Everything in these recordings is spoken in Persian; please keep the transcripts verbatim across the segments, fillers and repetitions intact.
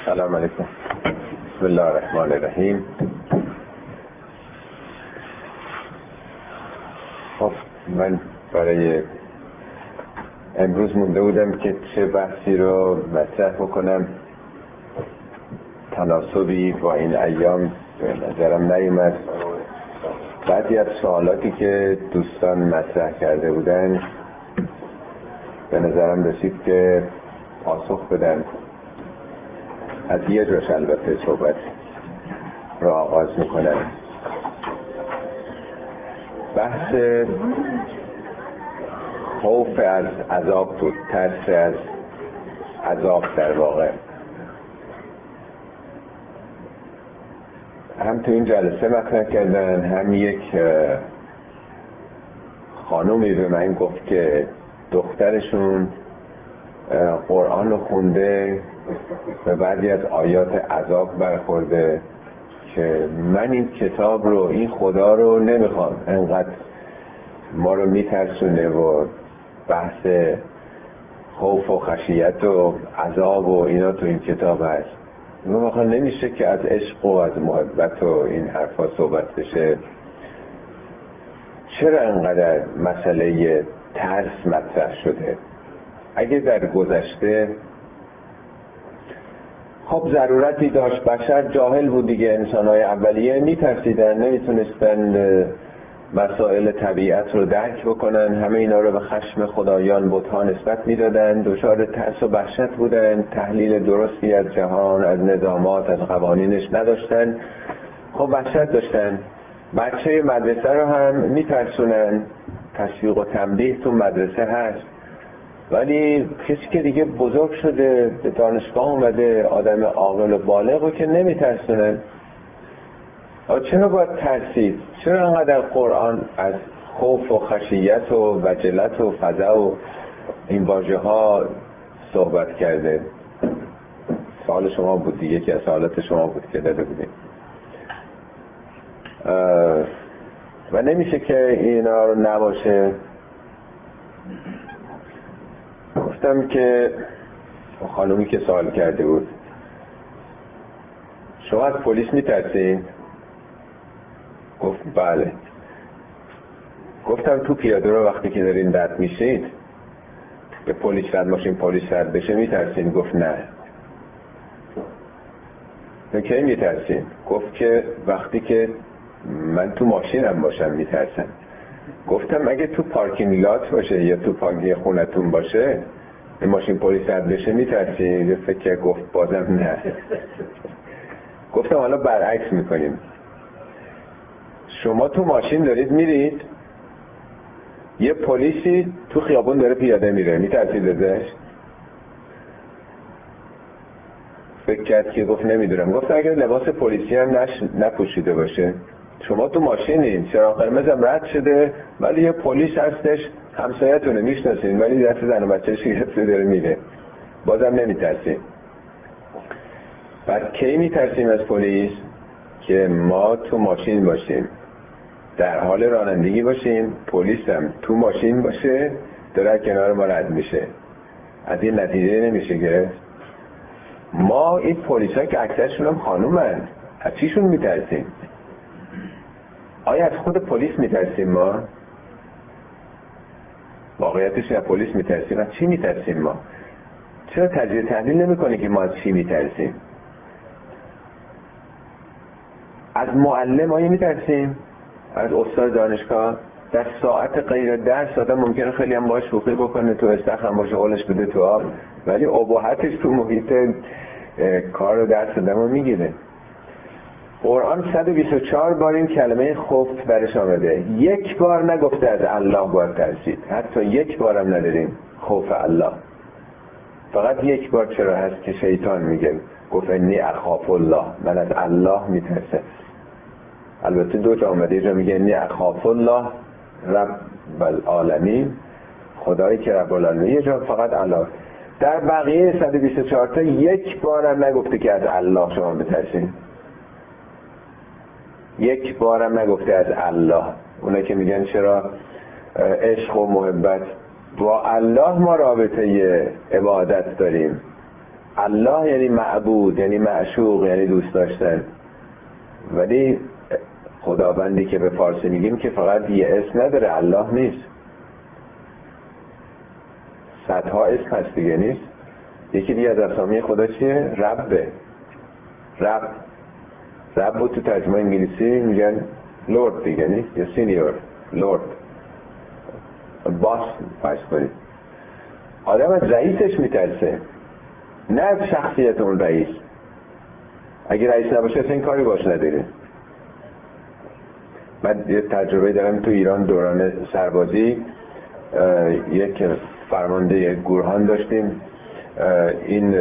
سلام علیکم. بسم الله الرحمن الرحیم. خب من برای امروز مونده بودم که چه بحثی رو مطرح بکنم. تناسبی با این ایام به نظرم نیومد. بعضی از سوالاتی که دوستان مطرح کرده بودن به نظرم رسید که پاسخ بدن. از یه جاش البته صحبت را آغاز میکنم. بحث خوف از عذاب بود، ترس از عذاب در واقع. هم تو این جلسه مطرح کردن، هم یک خانومی به من گفت که دخترشون قرآن رو خونده و بعضی از آیات عذاب برخورده که من این کتاب رو، این خدا رو نمیخوام، انقدر ما رو میترسونه و بحث خوف و خشیت و عذاب و اینا تو این کتاب هست. واقعا نمیشه که از عشق و از محبت و این حرفا صحبت بشه. چرا انقدر مسئله ترس مطرح شده؟ اگه در گذشته خب ضرورتی داشت، بشر جاهل بود دیگه، انسان‌های اولیه میترسیدن، نمیتونستن مسائل طبیعت رو درک بکنن، همه اینا رو به خشم خدایان بت‌ها نسبت میدادن، دچار ترس و وحشت بودن، تحلیل درستی از جهان، از نظامات، از قوانینش نداشتن. خب وحشت داشتن. بچه مدرسه رو هم میترسونن، تشویق و تنبیه تو مدرسه هست، ولی کسی که دیگه بزرگ شده، به دانشگاه اومده، آدم عاقل و بالغ رو که نمیترسونن. چرا باید ترسید؟ چرا انقدر قرآن از خوف و خشیت و وجلت و فزع و این واژه ها صحبت کرده؟ سوال شما بود دیگه، که از سوالات شما بود که داده بودیم. و نمیشه که اینا رو نباشه. گفتم که خانومی که سوال کرده بود، شما از پلیس میترسین؟ گفت بله. گفتم تو پیاده رو وقتی که دارین رد میشید به پلیس رد ماشین پلیس رد بشه میترسین؟ گفت نه. به کی میترسین؟ گفت که وقتی که من تو ماشینم باشم میترسم. گفتم اگه تو پارکینگ لات باشه یا تو پارکینگ خونتون باشه به ماشین پلیس رد بشه میترسین؟ فکر گفت بازم نه. گفتم حالا برعکس میکنیم. شما تو ماشین دارید میرید، یه پلیسی تو خیابون داره پیاده میره، میترسید ازش؟ فکر کرد که گفت نمیدونم. گفتم اگر لباس پلیسی هم نش... نپوشیده باشه، شما تو ماشینین، چراغ قرمز هم رد شده، ولی یه پلیس هستش، همسایه‌تونه، میشناسین، ولی دست زن و بچه‌ش گرفته داره میره، بازم نمیترسین. بعد کی میترسیم از پلیس؟ که ما تو ماشین باشیم، در حال رانندگی باشیم، پلیس هم تو ماشین باشه، داره کنار ما رد میشه. از این نتیجه نمیشه گرفت. ما این پلیس ها که اکثرشون هم خانومن، از چیشون میترسیم؟ آیا از خود پلیس میترسیم؟ ما واقعیتش از پلیس میترسیم. از چی میترسیم ما؟ چرا تجزیه تحلیل نمی کنی که ما از چی میترسیم؟ از معلم آیا میترسیم؟ از استاد دانشگاه؟ در ساعت غیر درس آدم ممکنه خیلی هم باش شوخی بکنه، تو استخ هم باشه قولش بده تو آب، ولی اباحتش تو محیط کار و درس آدم رو میگیره. قرآن صد و بیست و چهار بار این کلمه خوف برش آمده، یک بار نگفته از الله باید ترسید. حتی یک بارم نداریم خوف الله. فقط یک بار چرا هست که شیطان میگه، گفت انی اخاف الله، من از الله میترسم. البته دو جا آمده، یه جا میگه انی اخاف الله رب العالمین، خدایی که رب العالمین، یه جا فقط الله. در بقیه صد و بیست و چهار تا یک بارم نگفته که از الله شما بترسین. یک بارم نگفته از الله. اونا که میگن چرا عشق و محبت، با الله ما رابطه عبادت داریم، الله یعنی معبود، یعنی معشوق، یعنی دوست داشتن. ولی خداوندی که به فارسی میگیم که فقط یه اسم نداره، الله نیست، صدها اسم هست دیگه. نیست یکی دیگه از اسامی خدا چیه؟ ربه. رب رب بود تو ترجمه انگلیسی میگن لورد دیگه، نیست یا سینیور لورد، باس فرض کنید. آدم از رئیسش میترسه، نه از شخصیت اون رئیس. اگه رئیس نباشه اصلا این کاری باش نداره. من یه تجربه دارم تو ایران دوران سربازی، یک فرمانده گورهان داشتیم، این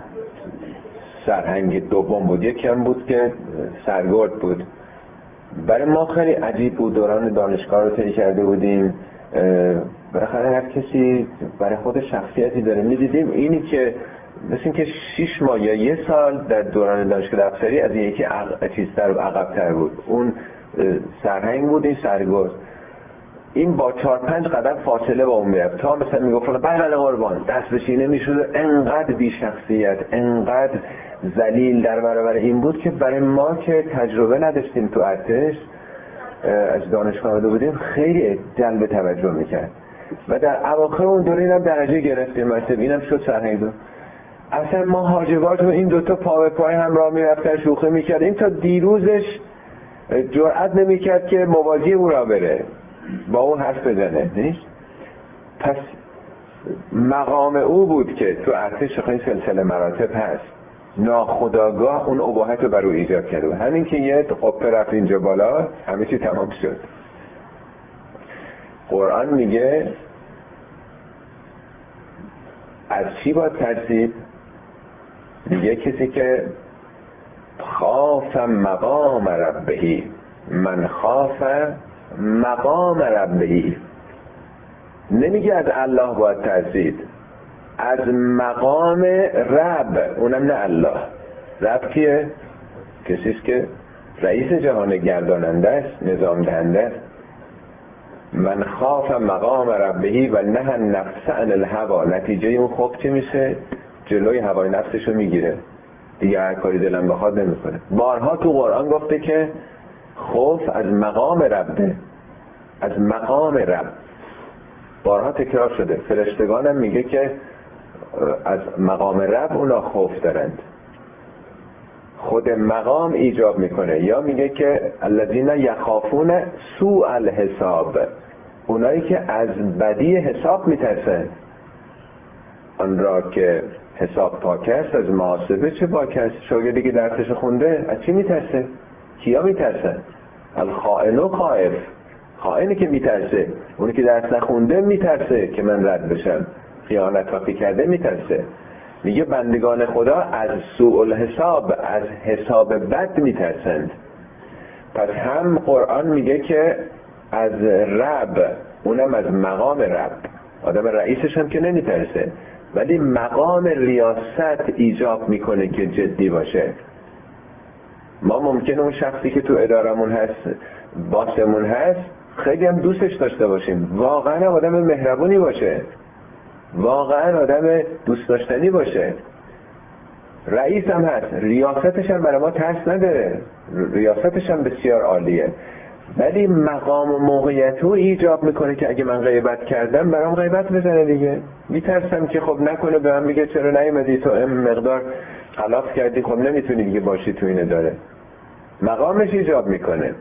سرهنگ دوم بود، یکی هم بود که سرگرد بود. برای ما خیلی عجیب بود، دوران دانشگاه رو طی کرده بودیم، بالاخره هر کسی برای خود شخصیتی داره. میدیدیم اینی که مثل این که شیش ماه یا یه سال در دوران دانشگاه افسری از یکی عق... چیزتر و عقب‌تر بود. اون سرهنگ بود، این سرگرد. این با چهار پنج قدم فاصله با اون میرفت تا مثلا میگفت بله قربان، دست بشینه میشد. انقدر بی شخصیت، انقدر ذلیل در برابر این بود که برای ما که تجربه نداشتیم تو ارتش، از دانشگاه آمده بودیم، خیلی جلب توجه میکرد. و در اواخر اون دوره اینم درجه گرفتیم، مثلا اینم شد سرهنگ دو. اصلا ما حاجبات و این دوتا پا به پای هم راه میرفتن، شوخی میکرد. این تا دیروزش جرئت نمیکرد که موازی او را بره، با اون حرف بزنه. نیست؟ پس مقام او بود که تو ارتش خیلی سلسله مراتب هست، ناخودآگاه اون اباحت رو بر او ایجاد کرده. همین که یه قپه رفت اینجا بالا، همه چی تمام شد. قرآن میگه از چی باید ترسید؟ میگه کسی که خاف مقام ربهی، من خاف مقام ربهی. نمیگه از الله باید ترسید، از مقام رب، اونم نه الله. رب کیه؟ کسیست که رئیس جهان گرداننده است، نظام دهنده است. من خاف مقام ربهی و نه نفس عن الهوا. نتیجه اون خوف چی میشه؟ جلوی هوای نفسشو میگیره دیگه، هر کاری دلم بخواد نمیکنه. بارها تو قرآن گفته که خوف از مقام ربه، از مقام رب، بارها تکرار شده. فرشتگانم میگه که از مقام رب اونا خوف دارند. خود مقام ایجاب میکنه. یا میگه که الذین یخافون سوء الحساب، اونایی که از بدی حساب میترسن. آن را که حساب پاک است از محاسبه چه باک است. شاگردی که درسش خونده از چی میترسه؟ کیا میترسن؟ الخائن خائف، خائنی که میترسه. اونی که درس نخونده میترسه که من رد بشم، خیانت وقتی کرده میترسه. میگه بندگان خدا از سوء الحساب، از حساب بد میترسند. پس هم قرآن میگه که از رب، اونم از مقام رب. آدم رئیسش هم که نمیترسه، ولی مقام ریاست ایجاب میکنه که جدی باشه. ما ممکنه اون شخصی که تو ادارمون هست، باسمون هست، خیلی هم دوستش داشته باشیم، واقعا آدم مهربونی باشه، واقعا آدم دوست داشتنی باشه. رئیس هم هست، ریاستش هم برای ما ترس نداره، ریاستش هم بسیار عالیه، ولی مقام و موقعیت رو ایجاب میکنه که اگه من غیبت کردم برام غیبت بزنه دیگه. میترسم که خب نکنه به من بگه چرا نیومدی تو، این مقدار خلاف کردی، خب نمیتونی دیگه باشی تو این اداره. مقامش ایجاب میکنه.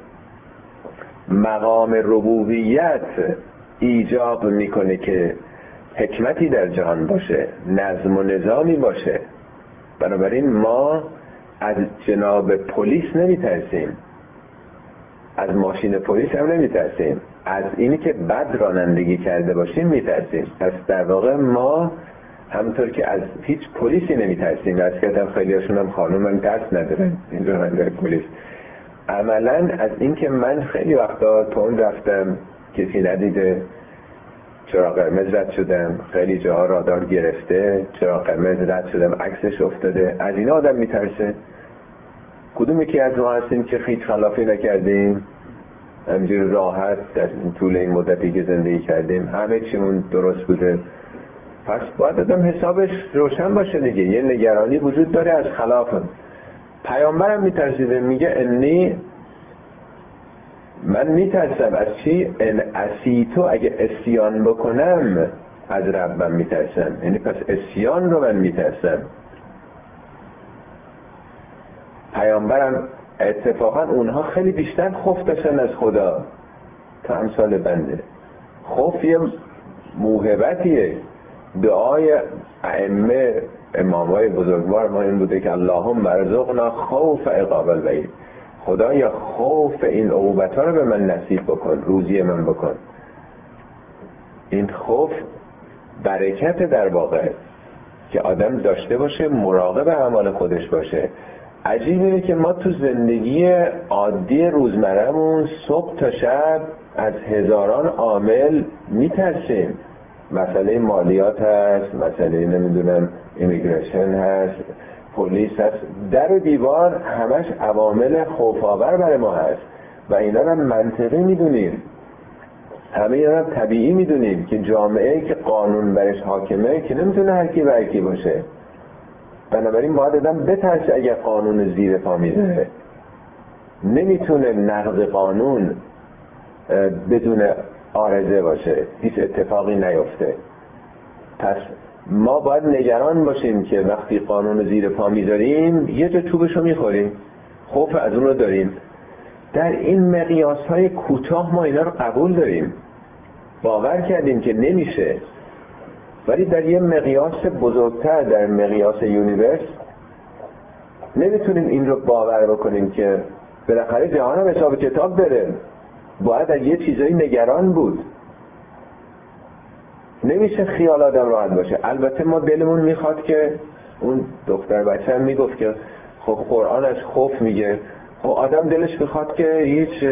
مقام ربوبیت ایجاب میکنه که حکمتی در جهان باشه، نظم و نظامی باشه. بنابراین ما از جناب پلیس نمیترسیم، از ماشین پلیس هم نمیترسیم، از اینی که بد رانندگی کرده باشیم میترسیم. پس در واقع ما همونطور که از هیچ پلیسی نمیترسیم، از کردم خیلی هاشون هم خانوم هم ترس ندارن این راننده پلیس، عملا از این که من خیلی وقتا تون رفتم کسی ندیده، چراغ قرمز رد شدم، خیلی جاها رادار گرفته، چراغ قرمز رد شدم عکسش افتاده، از این آدم میترسه. کدوم یکی از ما هستیم که هیچ خلافی نکردیم، همینجور راحت در طول این مدتی که زندگی کردیم همه چیمون درست بوده، پس باید آدم حسابش روشن باشه دیگه. یه نگرانی وجود داره از خلاف. پیامبرم میترسیده، میگه انی، من میترسم از چی؟ ان عصیتو، اگه عصیان بکنم از ربم میترسم. یعنی پس عصیان رو من میترسم. پیامبرم اتفاقا اونها خیلی بیشتر خوف داشتن از خدا تا امثال بنده. خوف یه موهبتیه. دعای ائمه، امامای بزرگوار ما این بوده که اللهم ارزقنا خوف عقاب الوعید، خدایا خوف این عقوبت ها رو به من نصیب بکن، روزی من بکن. این خوف برکت در واقع که آدم داشته باشه، مراقب اعمال خودش باشه. عجیب اینه که ما تو زندگی عادی روزمره‌مون صبح تا شب از هزاران عامل میترسیم. مسئله مالیات هست، مسئله نمیدونم ایمیگریشن هست، پلیس هست، در و دیوار همش عوامل خوف‌آور برای ما هست و اینا رو منطقی میدونیم، همه اینا رو طبیعی میدونیم که جامعه‌ای که قانون برش حاکمه که نمیتونه هر کی بر کی باشه. بنابراین باید آدم بترسه اگر قانون زیر پا میذاره. نمیتونه نقض قانون بدون عارضه باشه، هیچ اتفاقی نیفته. پس ما باید نگران باشیم که وقتی قانون زیر پا میذاریم یه جا چوبشو میخوریم، خوف از اون رو داریم. در این مقیاس های کوتاه ما اینا رو قبول داریم، باور کردیم که نمیشه، ولی در یه مقیاس بزرگتر، در مقیاس یونیورس، نمیتونیم این رو باور بکنیم که بالاخره جهان هم حساب کتاب داره، باید در یه چیزایی نگران بود. نمیشه خیال آدم راحت باشه. البته ما دلمون میخواد که اون دختر بچه هم میگفت که خب قرآن از خوف میگه، خب آدم دلش میخواد که هیچ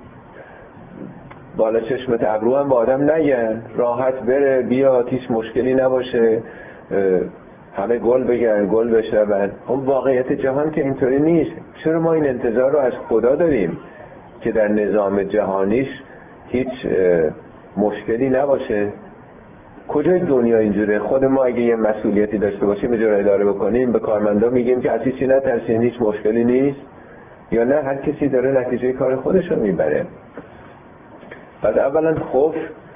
بالا چشمت ابرو هم با آدم نگن، راحت بره بیاد، هیچ مشکلی نباشه، همه گل بگن گل بشنون. اون واقعیت جهان که اینطوری نیست. چرا ما این انتظار رو از خدا داریم که در نظام جهانیش هیچ مشکلی نباشه؟ کجای دنیا اینجوره؟ خود ما اگه یه مسئولیتی داشته باشیم یه جور اداره بکنیم، به کارمندا میگیم که از هیچی نترسین، هیچ مشکلی نیست، یا نه هر کسی داره نتیجه کار خودش رو میبره؟ پس اولا خوف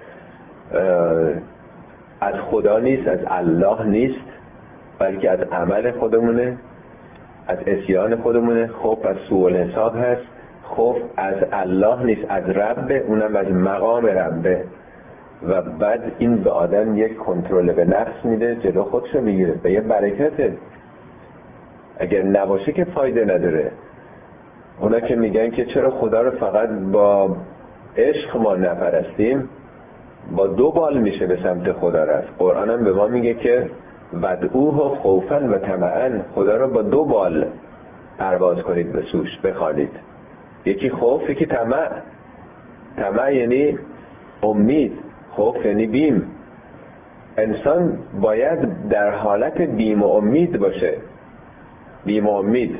از خدا نیست، از الله نیست، بلکه از عمل خودمونه، از عصیان خودمونه. خوف از سوء الحساب هست. خوف از الله نیست، از رب، اونم از مقام ربه. و بعد این به آدم یک کنترل به نفس میده، جلو خودش رو میگیره، به یه برکته. اگر نباشه که فایده نداره. اونا که میگن که چرا خدا رو فقط با عشق ما نپرستیم، با دو بال میشه به سمت خدا رفت. قرآن هم به ما میگه که ودعوه خوفا و طمعا، خدا رو با دو بال پرواز کنید به سوش، بخوانید. یکی خوف، یکی طمع. طمع یعنی امید، خوف یعنی بیم. انسان باید در حالت بیم و امید باشه. بیم و امید.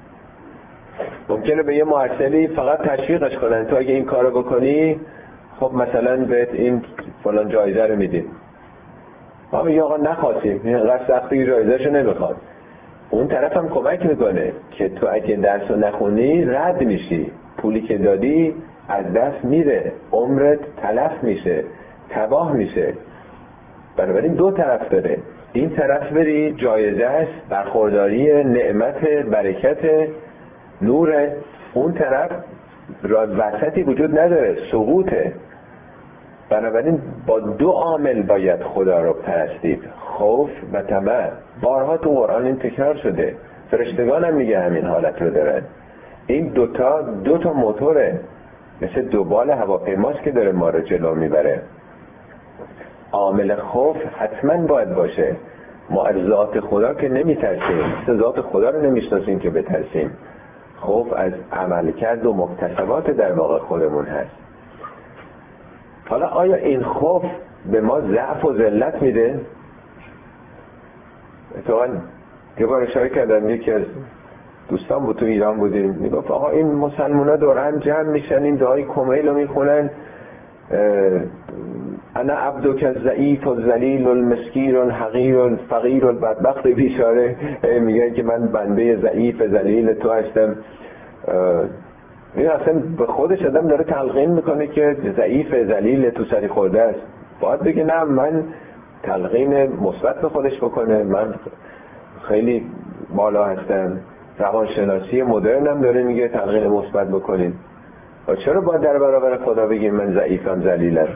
ممکنه به یه محصلی فقط تشویقش کنن، تو اگه این کارو بکنی خب مثلا بهت این فلان جایزه رو میدیم. ما میگه آقا نخواستیم، اینقدر سختی جایزه‌شو نمیخواد. اون طرف هم کمک میکنه که تو اگه درسو نخونی رد میشی، پولی که دادی از دست میره، عمرت تلف میشه، تباه میشه. بنابراین دو طرف داره. این طرف بری جایزه است، برخورداری، نعمت، برکت، نور. اون طرف وسطی وجود نداره، سقوطه. بنابراین با دو عامل باید خدا رو پرستید، خوف و طمع. بارها تو قرآن این تکرار شده، فرشتگان هم میگه همین حالت رو دارن. این دوتا دو تا موتوره، مثل دو بال هواپیماست که داره ما رو جلو میبره. عامل خوف حتما باید باشه. ما از ذات خدا که نمیترسیم، مثل ذات خدا رو نمیشناسیم که بترسیم. خوف از عملکرد و مکتسبات در واقع خودمون هست. حالا آیا این خوف به ما ضعف و ذلت میده؟ اتفاقا یه بار اشاره کردم، یکی از دوستان بود تو ایران بودیم، میگفت آقا این مسلمان ها دور هم جمع میشن، این دعای کمیل رو میخونن، انا عبدک ضعیف و ذلیل المسکین الحقیر الفقیر البدبخت بیچاره، میگه که من بنده ضعیف ذلیل تو هستم. این اصلا به خودش آدم داره تلقین میکنه که ضعیف ذلیل تو سری خورده است. باید بگه نه، من تلقین مثبت به خودش بکنه، من خیلی بالا هستم. روانشناسی مدرن هم داره میگه تلقین مثبت بکنید. و چرا باید در برابر خدا بگیم من ضعیفم ذلیلم؟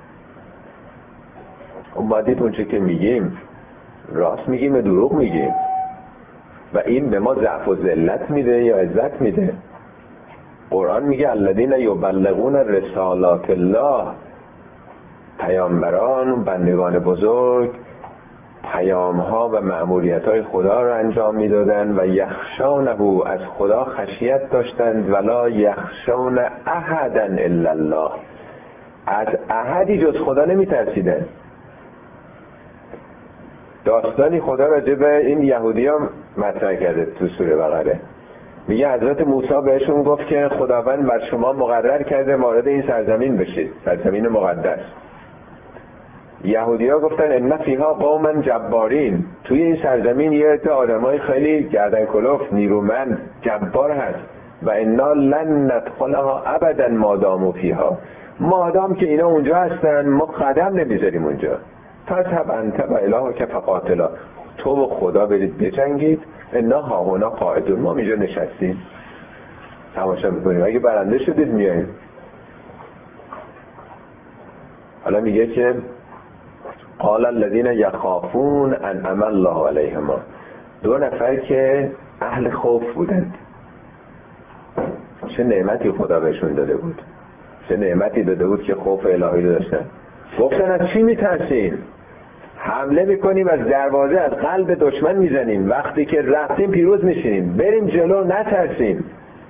اون باید اون چه که میگیم راست میگیم و دروغ میگیم، و این به ما ضعف و ذلت میده یا عزت میده؟ قرآن میگه الذین یبلغون رسالات الله، پیامبران و بندگان بزرگ پیام ها و مأموریت های خدا رو انجام میدادن و یخشانه، از خدا خشیت داشتند، ولا یخشون احدا الا الله، از احدی جز خدا نمیترسیدن. داستانی خدا راجع به این یهودی ها مطرح کرده تو سوره بقره. میگه حضرت موسی بهشون گفت که خداوند بر شما مقرر کرده وارد این سرزمین بشید، سرزمین مقدس. یهودی ها گفتن ان فیها قوما جبارین، توی این سرزمین یه عده آدمای خیلی گردن کلفت، نیرومند، جبار هست. و انا لن ندخلها ابدا ما داموا فیها، مادام که اینا اونجا هستن ما قدم نمیذاریم اونجا. فذهب انت و الهک فقاتلا، تو و خدا برید بجنگید، انا هاهنا قاعدون، ما اینجا نشستیم تماشا میکنیم، اگه برنده شدید میاییم. حالا میگه که قال الذين يخافون انعم الله علیهما، دو نفر که اهل خوف بودند، چه نعمتی خدا بهشون داده بود، چه نعمتی داده بود که خوف الهی داشتن. گفتن از چی میترسین؟ حمله میکنیم از دروازه، از قلب دشمن میزنیم، وقتی که رفتیم پیروز میشیم، بریم جلو نترسیم.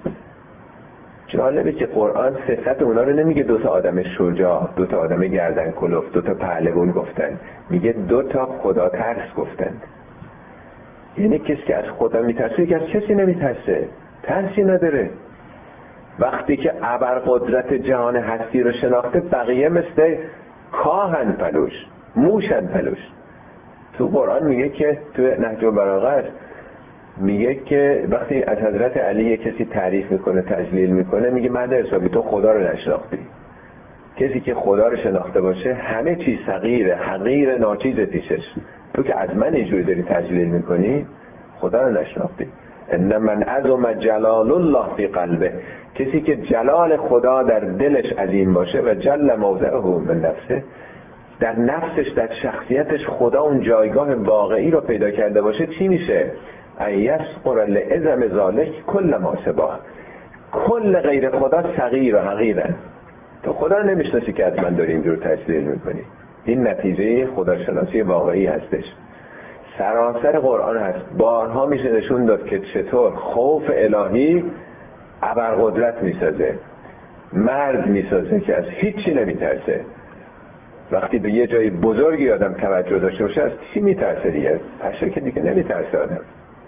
جالبه که قرآن صفت اونا رو نمیگه دوتا آدم شجاع، دوتا آدم گردن کلفت، دوتا پهلوان گفتن، میگه دوتا خدا ترس گفتن. یعنی کسی که از خدا میترسه که از کسی نمیترسه، ترسی نداره. وقتی که ابرقدرت جهان هستی رو شناخته، بقیه مثل کاهن پلوش، موشن پلوش. تو قرآن میگه که تو نهج البلاغه میگه که وقتی از حضرت علی کسی تعریف میکنه، تجلیل میکنه، میگه مهد حسابی تو خدا رو نشناختی. کسی که خدا رو شناخته باشه همه چیز صغیره، حقیر، ناچیز پیشش. تو که از من اینجوری داری تجلیل میکنی، خدا رو نشناختی. ان من عظم جلال الله فی قلبه، کسی که جلال خدا در دلش عظیم باشه و جل موضعه من نفسه، در نفسش، در شخصیتش خدا اون جایگاه واقعی رو پیدا کرده باشه، چی میشه؟ ایسقر لعظم ذالک کل ما سباه، کل غیر خدا صغیر و حقیرن. تو خدا رو نمیشناسی که از من داری اینجور تجلیل میکنی. این نتیجه خداشناسی واقعی هستش. سراسر قرآن هست، بارها میشه نشون داد که چطور خوف الهی ابرقدرت میسازه، مرد میسازه که از هیچی نمیترسه. وقتی به یه جای بزرگی آدم توجه داشته باشه، از چی میترسه دیگه؟ پشه که دیگه نمیترسه آدم.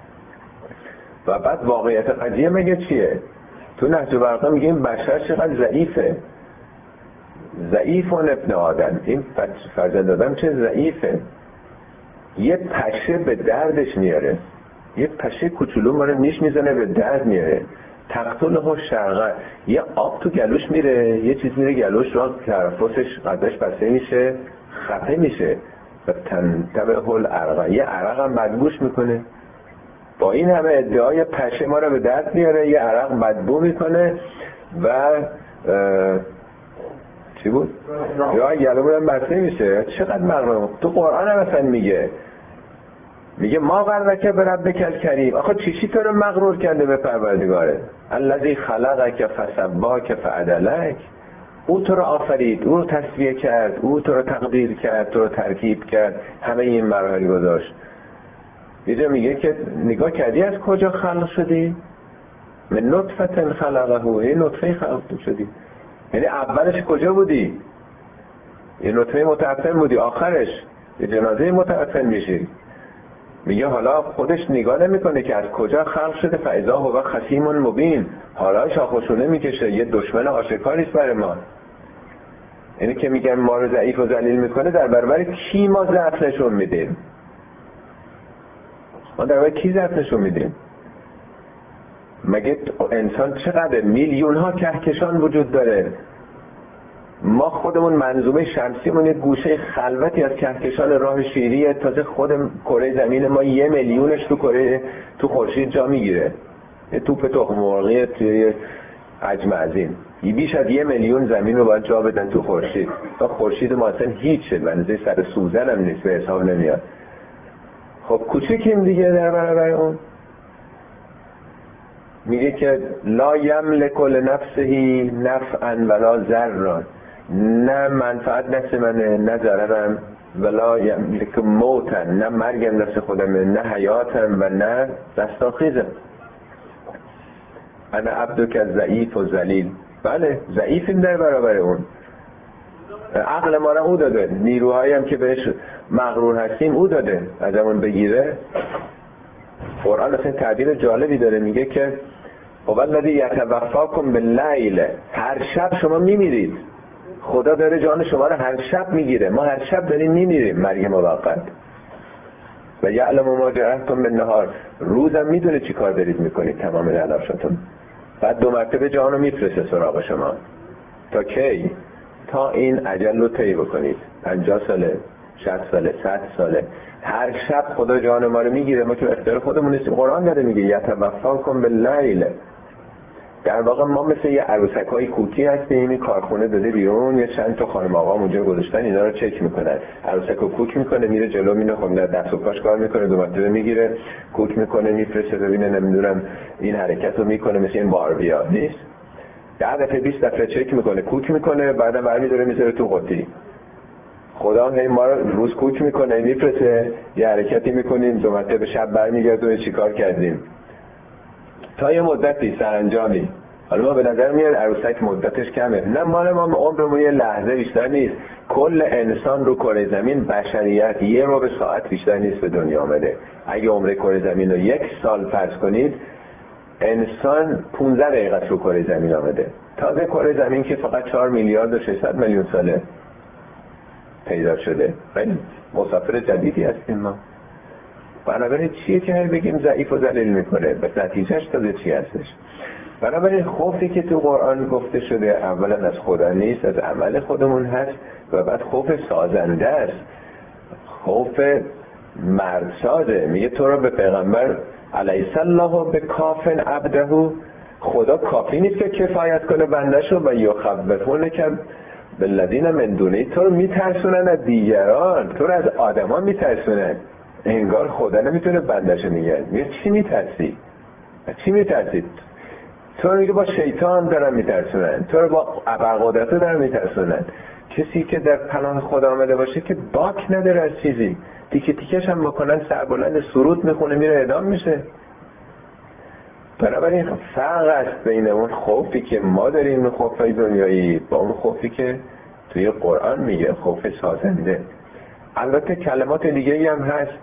و بعد واقعیت قضیه مگه چیه؟ تو نهج البلاغه میگیم بشر چقدر ضعیفه، ضعیف و ابن آدم، این فرزند آدم چه ضعیفه. یه پشه به دردش میاره، یه پشه کوچولو ما رو نیش میزنه به درد میاره. تقتله شرقه، یه آب تو گلوش میره، یه چیز میره گلوش رو ترفسش قدش بسته میشه، خفه میشه و تنتبه العرقه، یه عرق هم بدبوش میکنه. با این همه ادعای پشه ما رو به درد میاره، یه عرق بدبو میکنه و چی بود؟ یا گلومون هم بسته میشه. چقدر مغرور. تو قرآن هم مثلا میگه میگه ما غرک بربک الکریم، آخه چیشی تو رو مغرور کرده به پروردگاره؟ الذی خلقک فسواک فعدلک، او تو رو آفرید، او رو تصفیه کرد، او تو رو تقدیر کرد، تو رو ترکیب کرد، همه این مراحل گذاشت. یه جا میگه که نگاه کردی از کجا خلق شدی؟ من نطفه خلقه، این نطفه خلق شدی. یعنی اولش کجا بودی؟ یه نطفه متعفن بودی، آخرش یه جنازه متعفن میشی. میگه حالا خودش نگاه نمیکنه که از کجا خلق شده، فاذا هو خصیم مبین، حالا شاخوشونه میکشه، یه دشمن آشکاریست برای ما. یعنی که میگن ما رو ضعیف و ذلیل میکنه، در برابر کی ما ضعف نشون میدیم؟ ما در برابر کی ضعف نشون میدیم؟ مگه انسان چقدر میلیون ها کهکشان وجود داره؟ ما خودمون منظومه شمسیمون یه گوشه خلوتی از کهکشان راه شیریه، تازه خود کره زمین ما یه میلیونش تو کره تو خورشید جا میگیره. یه توپ تخم مرغی توی حجم عظیم بیش از یه میلیون زمین رو باید جا بدن تو خورشید. تا خورشید ما اصلا هیچه، بنزه سر سوزن هم نیست، به حساب نمیاد. خب کوچکیم دیگه در برابر اون. میگه که لا یملک لنفسه نفعا ولا ضرا، نه منفعت دست منه نه ضررم، ولا یملک موتا، نه مرگم دست خودمه نه حیاتم و نه رستاخیزم. انا عبدک ضعیف و ذلیل. بله ضعیفیم در برابر اون. عقل ما را او داده، نیروهایی هم که بهش مغرور هستیم او داده، ازمون بگیره. قرآن اصلا تعبیر جالبی داره، میگه که هو الذی یتوفاکم باللیل، هر شب شما میمیرید. خدا داره جان شما رو هر شب میگیره، ما هر شب داریم میمیریم مرگ موقت. و یعلم ما جرحتم بالنهار، روزم میدونه چی کار دارید میکنید تمام تلاشتون. بعد دو مرتبه جانو میفرسته سراغ شما. تا کی؟ تا این اجل رو طی بکنید. پنجاه ساله، شصت ساله، صد ساله، هر شب خدا جان ما رو میگیره. ما که اختیار خودمون نیستیم. قرآن داره میگه یتوفاکم باللیل. در واقع ما مثل یه عروسکای کوکی هستیم، این کارخونه داده بیرون، یه چند تا خانم آقا اونجا گذاشتن اینا رو چک میکنن. عروسکو کوک میکنه میره جلو، مینه خب دست و پاش کار میکنه، دو مرتبه میگیره کوک میکنه میفرسته ببینه نمیدونم این حرکت رو میکنه، مثل این باربیا نیست. ده دفعه بیست دفعه چک میکنه کوک میکنه، بعدا برمی‌داره میذاره تو قطی. خدا هی ما رو روز کوک میکنه میفرسته یه حرکتی میکنیم، دو مرتبه شب برمیگرده چیکار کردیم تا یه مدتی سرانجامی. حالا ما به نظر میاد عروسک مدتش کمه، نه مال ما عمرمون یه لحظه بیشتر نیست. کل انسان رو کره زمین بشریت یه ربع ساعت بیشتر نیست به دنیا آمده. اگه عمر کره زمین رو یک سال فرض کنید، انسان پانزده دقیقه رو کره زمین آمده. تازه کره زمین که فقط چهار میلیارد و ششصد میلیون ساله پیدا شده. خیلی مسافر جدیدی هستیم ما. بنابراین چیه که هر بگیم ضعیف و ذلیل میکنه؟ به نتیجهش تازه چی هستش؟ بنابراین خوفی که تو قرآن گفته شده اولا از خدا نیست، از عمل خودمون هست، و بعد خوف سازنده است، خوف مردسازه. میگه تو را به پیغمبر الیس الله بکافٍ عبده، خدا کافی نیست که کفایت کنه بندهشو، و یخوفونک بالذین من دونه، تو رو میترسونن از دیگران، تو رو از آدمان میترسونن. انگار خدا نمیتونه بندهشو نگه. میگه چی میترسی؟ چی میترسید؟ تو رو میگه با شیطان دارن میترسونن، تو رو با ابرقدرت دارن میترسونن. کسی که در پناه خدا آمده باشه که باک نداره از چیزی، تیکه تیکش هم بکنن سربلند سرود میخونه میره اعدام میشه. بنابراین فرق است بین اون خوفی که ما داریم، خوفای دنیایی، با اون خوفی که توی قرآن میگه خوف سازنده. البته کلمات دیگه هم هست،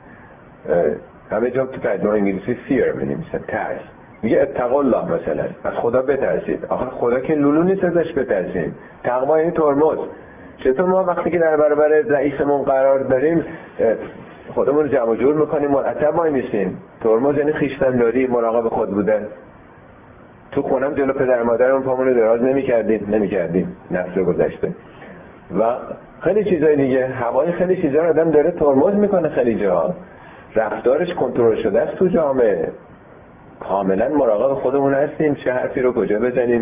همه جا تو ترجمه انگلیسی fear می‌نویسن، ترس. میگه اتقوا الله، مثلا از خدا بترسید. آخه خدا که لولو نیست ازش بترسیم. تقوا یعنی ترمز. چطور ما وقتی که در برابر رئیسمون قرار داریم خودمون رو جمع جور میکنیم، مرتب وای میسیم؟ ترمز یعنی خویشتن‌داری، مراقب خود بودن. تو خونم جلو پدر مادرمون پامون رو دراز نمی‌کردیم نمی‌کردیم نسل گذشته و خیلی چیزای دیگه. هوای خیلی چیزا رو آدم داره ترمز میکنه، خیلی جاها رفتارش کنترل شده است تو جامعه. کاملا مراقب خودمون هستیم چه حرفی رو کجا بزنیم.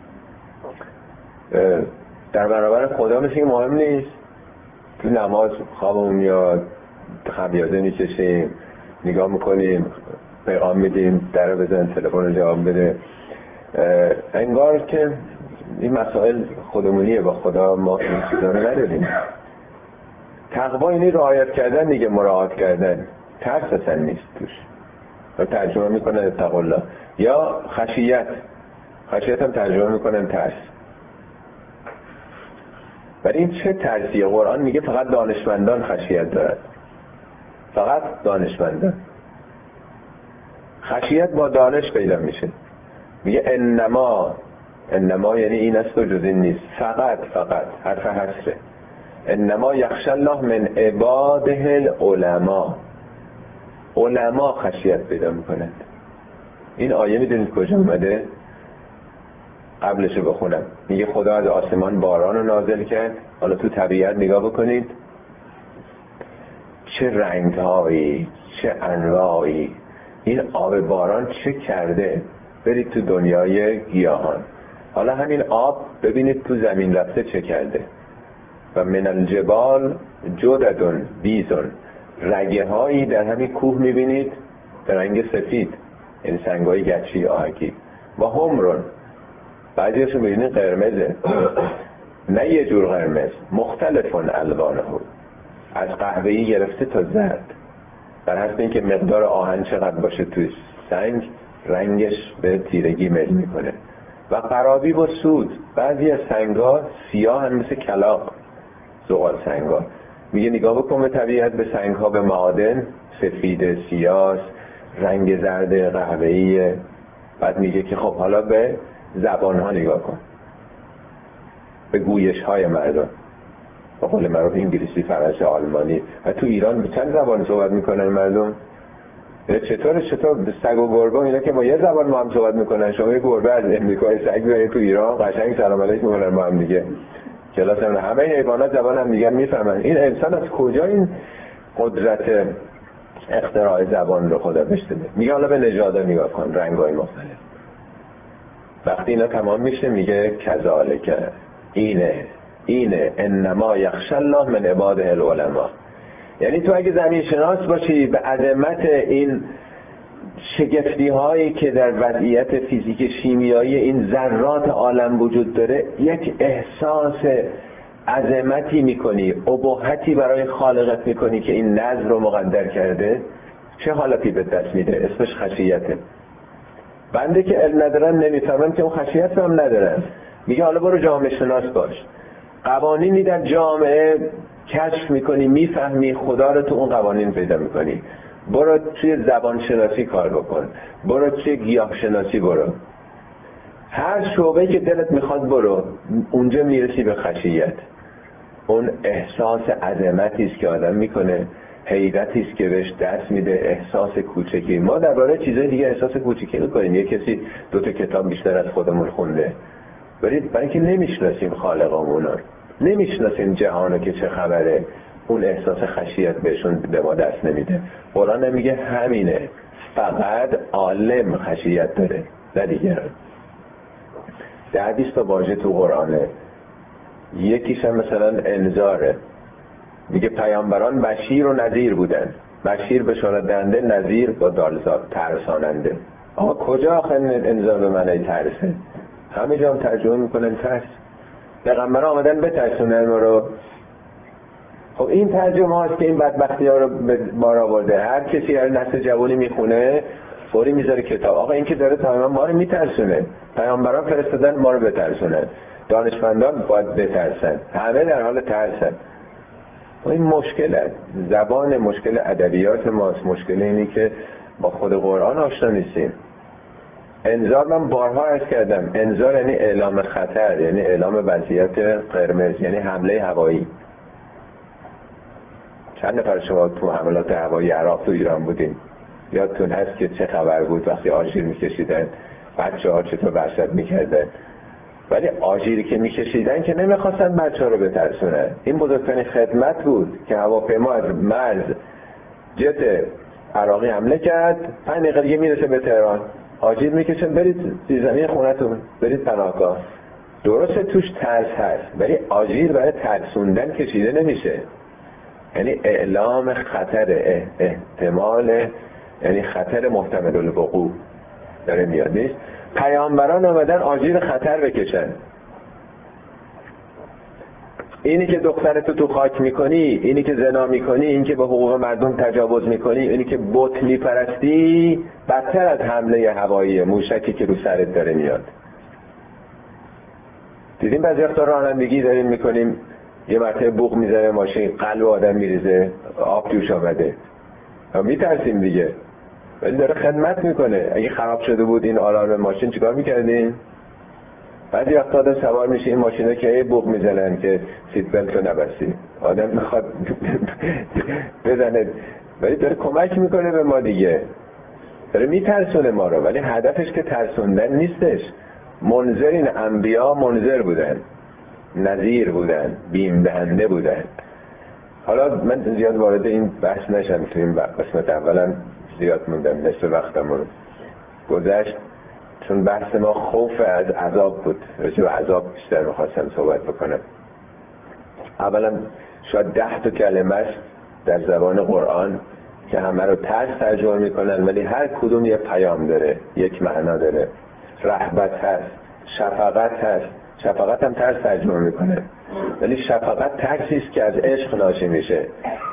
در برابر خدا مثل مهم نیست. تو نماز خوابمون میاد، خمیازه میکشیم، نگاه میکنیم، پیغام میدیم، در رو بزن، تلفن رو جواب بده. انگار که این مسائل خودمونیه، با خدا ما این چیزا رو نداریم. تقوا اینی رعایت کردن دیگه، مراعات کردن. ترس اصلا نیست توش. و ترجمه میکنن اتقوا الله، یا خشیت. خشیت هم ترجمه میکنن ترس. ولی این چه ترسیه؟ قرآن میگه فقط دانشمندان خشیت دارد، فقط دانشمندان. خشیت با دانش پیدا میشه. میگه انما انما یعنی این است و جز این نیست، فقط فقط حرف حسره. انما یخشی الله من عباده العلماء، علما خشیت پیدا میکنند. این آیه میدونید کجا اومده؟ قبلشو بخونم. میگه خدا از آسمان باران رو نازل کرد. حالا تو طبیعت نگاه بکنید چه رنگهایی، چه انواعی این آب باران چه کرده. برید تو دنیای گیاهان، حالا همین آب ببینید تو زمین رفته چه کرده. و من الجبال جددن بیزن، رگه هایی در همین کوه میبینید در رنگ سفید، یعنی سنگای گچی آهکی. و همرون، بعضیشو میبینید قرمزه، نه یه جور قرمز، مختلفون الوانه، از قهوه‌ای گرفته تا زرد، بر حسب اینکه مقدار آهن چقدر باشه توی سنگ رنگش به تیرگی میل میکنه. و قرابی و سود، بعضی از سنگا سیاه هم مثل کلاغ، زغال سنگا. میگه نگاه بکن به طبیعت، به سنگها، به معادن، سفید، سیاه، رنگ زرد، قهوه‌ای. بعد میگه که خب حالا به زبانها نگاه کن، به گویش های مردم، با قول معروف انگلیسی، فرانسه، آلمانی. و تو ایران به چند زبان صحبت میکنن مردم؟ چطور چطور سگ و گربه اینا که با یه زبان ما هم صحبت میکنن. شما یه گربه از امریکای سگ بیارید تو ایران قشنگ سلام علیک میکنن ما هم دیگه. کلاس هم همه حیوانات زبان هم دیگه میفهمن. این انسان از کجا این قدرت اختراع زبان رو خدا بهش داده؟ میگه حالا به نژادا نگاه کن، رنگ‌های مختلف. وقتی اینا تمام میشه میگه کذالک، اینه اینه انما یخشی الله من عباده العلماء. یعنی تو اگه زمین شناس باشی، به عظمت این شگفتی هایی که در وضعیت فیزیک شیمیایی این ذرات عالم وجود داره، یک احساس عظمتی میکنی، ابهتی برای خالقت میکنی که این نظم رو مقدر کرده، چه حالتی به دست میده؟ اسمش خشیته. بنده که علم ندارن نمیفهمن که اون خشیت هم ندارن. میگه حالا برو جامعه شناس باش، قوانینی در جامعه کشف میکنی، میفهمی، خدا رو تو اون قوانین پیدا میکنی. برو توی زبان شناسی کار بکن، برو توی گیاه شناسی برو، هر شعبه‌ای که دلت میخواد برو، اونجا میرسی به خشیت. اون احساس عظمتی است که آدم میکنه، حیرتی است که بهش دست میده، احساس کوچکی. ما درباره چیزای دیگه احساس کوچکی میکنیم. یه کسی دو تا کتاب بیشتر از خودمون خونده، برید برای اینکه نمیشناسیم خالقمون رو، نمیشناسیم جهانو که چه خبره، اون احساس خشیت بهشون به ما دست نمیده. قرآن میگه همینه، فقط عالم خشیت داره، نه دیگه. ده بیست تا واژه تو قرآنه، یکیش هم مثلا انذاره. میگه پیامبران بشیر و نذیر بودن، بشیر بشارت دهنده، نذیر با دالزار ترساننده. آقا کجا آخه انذار به معنی ترسه؟ همه جا هم ترجمه میکنن ترس. پیغمبر آمدن بترسونن ما رو. خب این ترجمه هاست که این بدبختی ها رو به بار آورده. هر کسی هر نسل جوانی میخونه فوری میذاره کتاب. آقا این که داره تماما ما رو میترسونه. پیامبران فرستادن ما رو بترسونن، دانشمندان باید بترسن، همه در حال ترسن. این مشکل زبان، مشکل ادبیات ماست، مشکل اینی که با خود قرآن آشنا نیستیم. انذار من بارها عرض کردم، انذار یعنی اعلام خطر، یعنی اعلام وضعیت قرمز، یعنی حمله هوایی. چند نفر شما تو حملات هوایی عراق تو ایران بودیم؟ یادتون هست که چه خبر بود وقتی آژیر میکشیدن، بچه ها چطور وحشت میکردن؟ ولی آژیری که میکشیدن که نمیخواستن بچه ها رو بترسونن. این بزرگترین خدمت بود که هواپیما از مرز جت عراقی حمله کرد، پنج دقیقه دیگه میرسه به تهران، آژیر میکشن، برید زیرزمین خونتون، برید پناهگاه. درسته توش ترس هست، ولی آژیر برای ترسوندن کشیده نمیشه. یعنی اعلام خطر، احتمال، یعنی خطر محتمل الوقوع داره میاد. نیست پیامبران آمدن آژیر خطر بکشن. اینی که دخترتو تو خاک میکنی، اینی که زنا میکنی، اینی که به حقوق مردم تجاوز میکنی، اینی که بت میپرستی، بدتر از حمله هوایی موشکی که رو سرت داره میاد. دیدیم بعضی وقتا رانندگی داریم میکنیم، یه مرتبه بوق میزنه ماشین، قلب آدم میریزه، آب جوش آمده، میترسیم دیگه. ولی داره خدمت میکنه. اگه خراب شده بود این آلارم ماشین چیکار میکردین؟ بعضی وقتا آدم سوار میشه این ماشینا که یه بوق میزنن که سیت بلت رو نبستی، آدم میخواد بزنه، ولی داره کمک میکنه به ما دیگه، داره میترسونه ما رو، ولی هدفش که ترسوندن نیستش. منذرین انبیا منذر بودن، نذیر بودن، بیم دهنده بودن. حالا من زیاد وارد این بحث نشم، تو این قسمت اولا زیاد موندم، نصف وقتم رو گذشت، چون بحث ما خوف از عذاب بود، راجع به عذاب بیشتر میخواستم صحبت بکنم. اولا شاید ده تا کلمه است در زبان قرآن که همه رو ترس ترجمه میکنن، ولی هر کدوم یه پیام داره، یک معنا داره. رحمت هست، شفقت هست، شفقت هم ترس ترجمه میکنه، ولی شفقت ترسی است که از عشق ناشی میشه.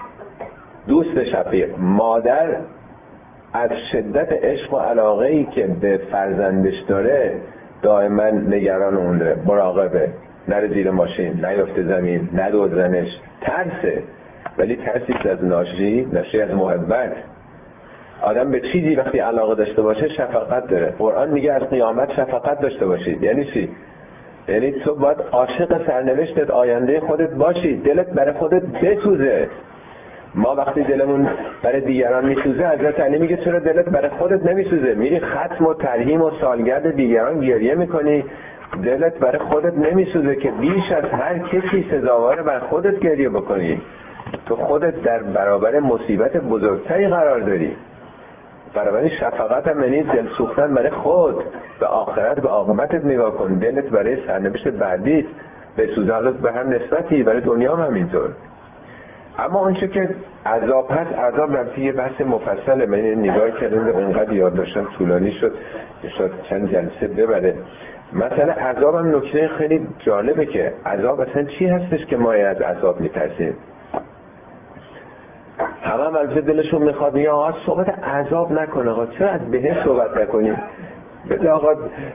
دوست شفیق، مادر از شدت عشق و علاقه‌ای که به فرزندش داره دائما نگران اونه، مراقبه، نره زیر ماشین، نیفته زمین، ندوزنش، ترسه، ولی ترسی است از ناشی ناشی از محبت. آدم به چیزی وقتی علاقه داشته باشه شفقت داره. قرآن میگه از قیامت شفقت داشته باشید. یعنی چی؟ یعنی تو باید عاشق سرنوشتت، آینده خودت باشی، دلت برای خودت بسوزه. ما وقتی دلمون برای دیگران میسوزه، حضرت علی میگه چرا دلت برای خودت نمیسوزه؟ میری ختم و ترحیم و سالگرد دیگران گریه میکنی، دلت برای خودت نمیسوزه که بیش از هر کسی سزاوار بر خودت گریه بکنی. تو خودت در برابر مصیبت بزرگتری قرار داری. برای شفقت هم یعنی دل سوختن برای خود، به آخرت، به عاقبتت نگاه کن، دلت برای سرنوشت بعدیت بسوزه. حالت به هم نسبتی، برای دنیا هم همینطور. اما اونچه که عذاب هست، عذاب رفتی یه بحث مفصله. من نگاه کردم اینقدر یاد داشتم طولانی شد، شاید چند جلسه ببره. مثلا عذاب هم نکته خیلی جالبه که عذاب اصلا چی هستش که ما از عذاب میترسیم. همه هم البته دلشون میخواد میگه آقا صحبت عذاب نکن، آقا چرا از بهشت صحبت نکنیم، بده آقا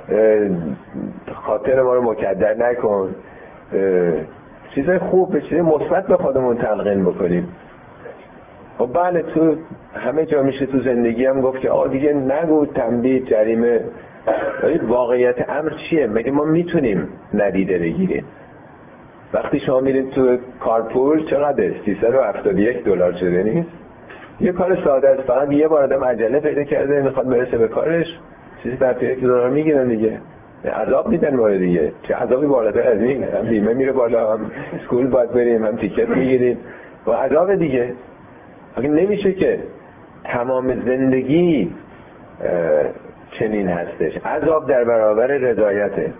خاطر ما رو مکدر نکن، چیزای خوب به چیزای مثبت به خودمون تلقین بکنیم. خب بله، تو همه جا میشه تو زندگی هم گفت که آقا دیگه نگو تنبیه جریمه، ولی واقعیت امر چیه؟ مگه ما میتونیم ندیده بگیریم؟ وقتی شما میرید تو کارپول چقدر؟ سیصد و هفتاد و یک دلار شده نیست؟ یه کار ساده است، فقط یه بار آدم عجله پیدا کرده میخواد برسه به کارش، چیزی در یک دلار میگیرن دیگه. عذاب میدن ما دیگه. چه عذابی بالاتر از این؟ هم بیمه میره بالا، هم اسکول باید بریم، هم تیکت میگیریم و عذاب دیگه. اگه نمیشه که تمام زندگی چنین هستش. عذاب در برابر رضایته.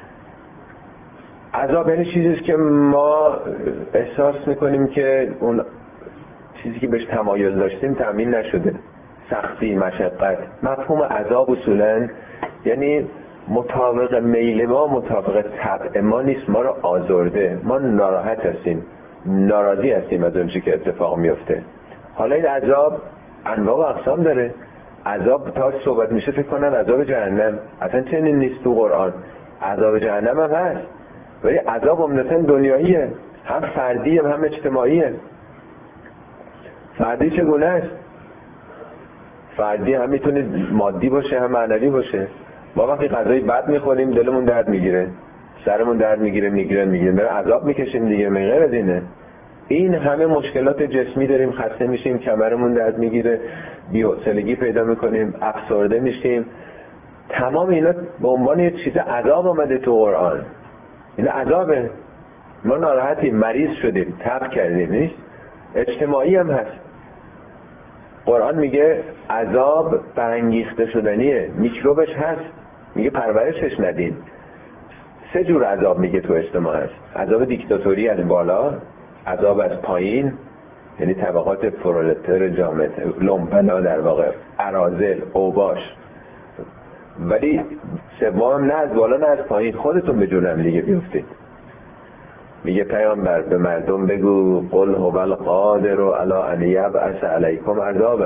عذاب یعنی چیزیست که ما احساس میکنیم که اون چیزی که بهش تمایل داشتیم تامین نشده، سختی، مشقت. مفهوم عذاب اصولا یعنی مطابق میل ما، مطابق طبع ما نیست، ما رو آزرده، ما ناراحت هستیم، ناراضی هستیم از اون چیزی که اتفاق میفته. حالا این عذاب انواع و اقسام داره. عذاب تا صحبت میشه فکر کنن عذاب جهنم، اصلا چنین نیست تو قرآن. عذاب جهنم هم هست، ولی عذاب عمدتاً دنیاییه، هم فردی هم, هم اجتماعیه. فردی چگونه است؟ فردی هم میتونه مادی باشه هم معنوی باشه. ما وقتی غذای بد میخوریم دلمون درد میگیره، سرمون درد میگیره، میگیره میگیره، برای عذاب میکشیم دیگه، غیر از اینه. این همه مشکلات جسمی داریم، خسته میشیم، کمرمون درد میگیره، بی‌حوصلگی پیدا میکنیم، افسرده میشیم. تمام اینا به عنوان یه چیز عذاب اومده تو قرآن. این عذابه. ما ناراحتیم، مریض شدیم، تب کردیم، نیست؟ اجتماعی هم هست. قرآن میگه عذاب برانگیخته شدنیه، میکروبش هست، میگه پرورشش ندین. سه جور عذاب میگه تو اجتماع هست. عذاب دیکتاتوری از بالا، عذاب از پایین، یعنی طبقات پرولتر جامعه، لومپنا در واقع، اراذل، اوباش. ولی سوم نه از بالا نه از پایین، خودتون به جرم دیگه بیفتید. میگه پیامبر به مردم بگو قل هو القادر علی ان یبعث علیکم عذابا.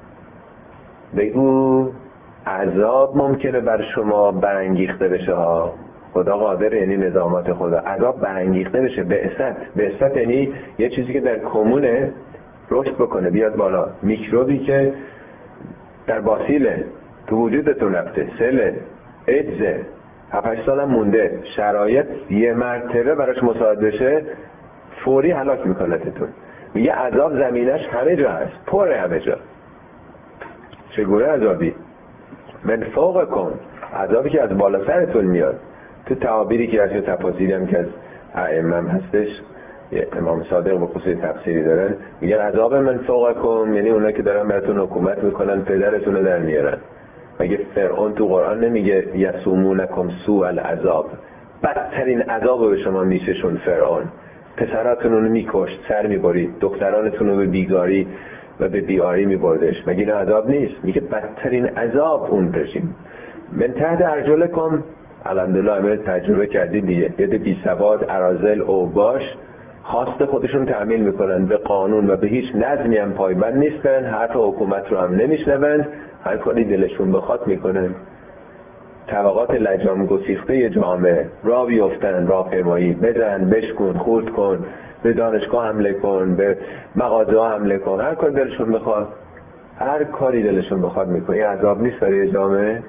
بگو عذاب ممکنه بر شما برانگیخته بشه ها. خدا قادر، یعنی نظامات خدا. عذاب برانگیخته بشه. بعثت، بعثت یعنی یه چیزی که در کمونه رشد بکنه، بیاد بالا. میکروبی که در باسیله تو وجودتون رفته، سله، ایدزه، هفت سالم مونده، شرایط یه مرتبه براش مساعد بشه فوری هلاک میکنتتون. میگه عذاب زمینش همه جا هست، پر همه جا. چگونه عذابی؟ من فوق کن، عذابی که از بالا سرتون میاد. تو تعابیری که از تفاسیری هم که از ائمه هستش، امام صادق به خصوص تفسیری دارن، میگن عذاب من فوق کن یعنی اونایی که دارن براتون حکومت میکنن، پدرتون رو در میارن. مگه فرعون تو قرآن نمیگه یسومونکم سوء العذاب، بدترین عذاب به شما میششون فرعون، پسراتون رو میکشت، سر میبرید، دخترانتون رو به بیگاری و به بیاری میبردش. مگه این عذاب نیست؟ میگه بدترین عذاب اون رژیم. من تحت ارجلکم، الحمدلله همه تجربه کردید دیگه، یه بی سواد، اراذل، اوباش خواست خودشون تعمیل میکنن، به قانون و به هیچ نظمی هم پایبند نیستن، حرف حکومت رو هم نمیشنوند، هر کاری دلشون بخواد میکنن. طبقات لجام گسیخته جامعه را بیفتن، راهپیمایی بدن، بشکن، خورد کن، به دانشگاه حمله کن، به مغازه حمله کن، هر کاری دلشون بخواد، هر کاری دلشون بخواد میکنه. این عذاب نیست برای جامعه؟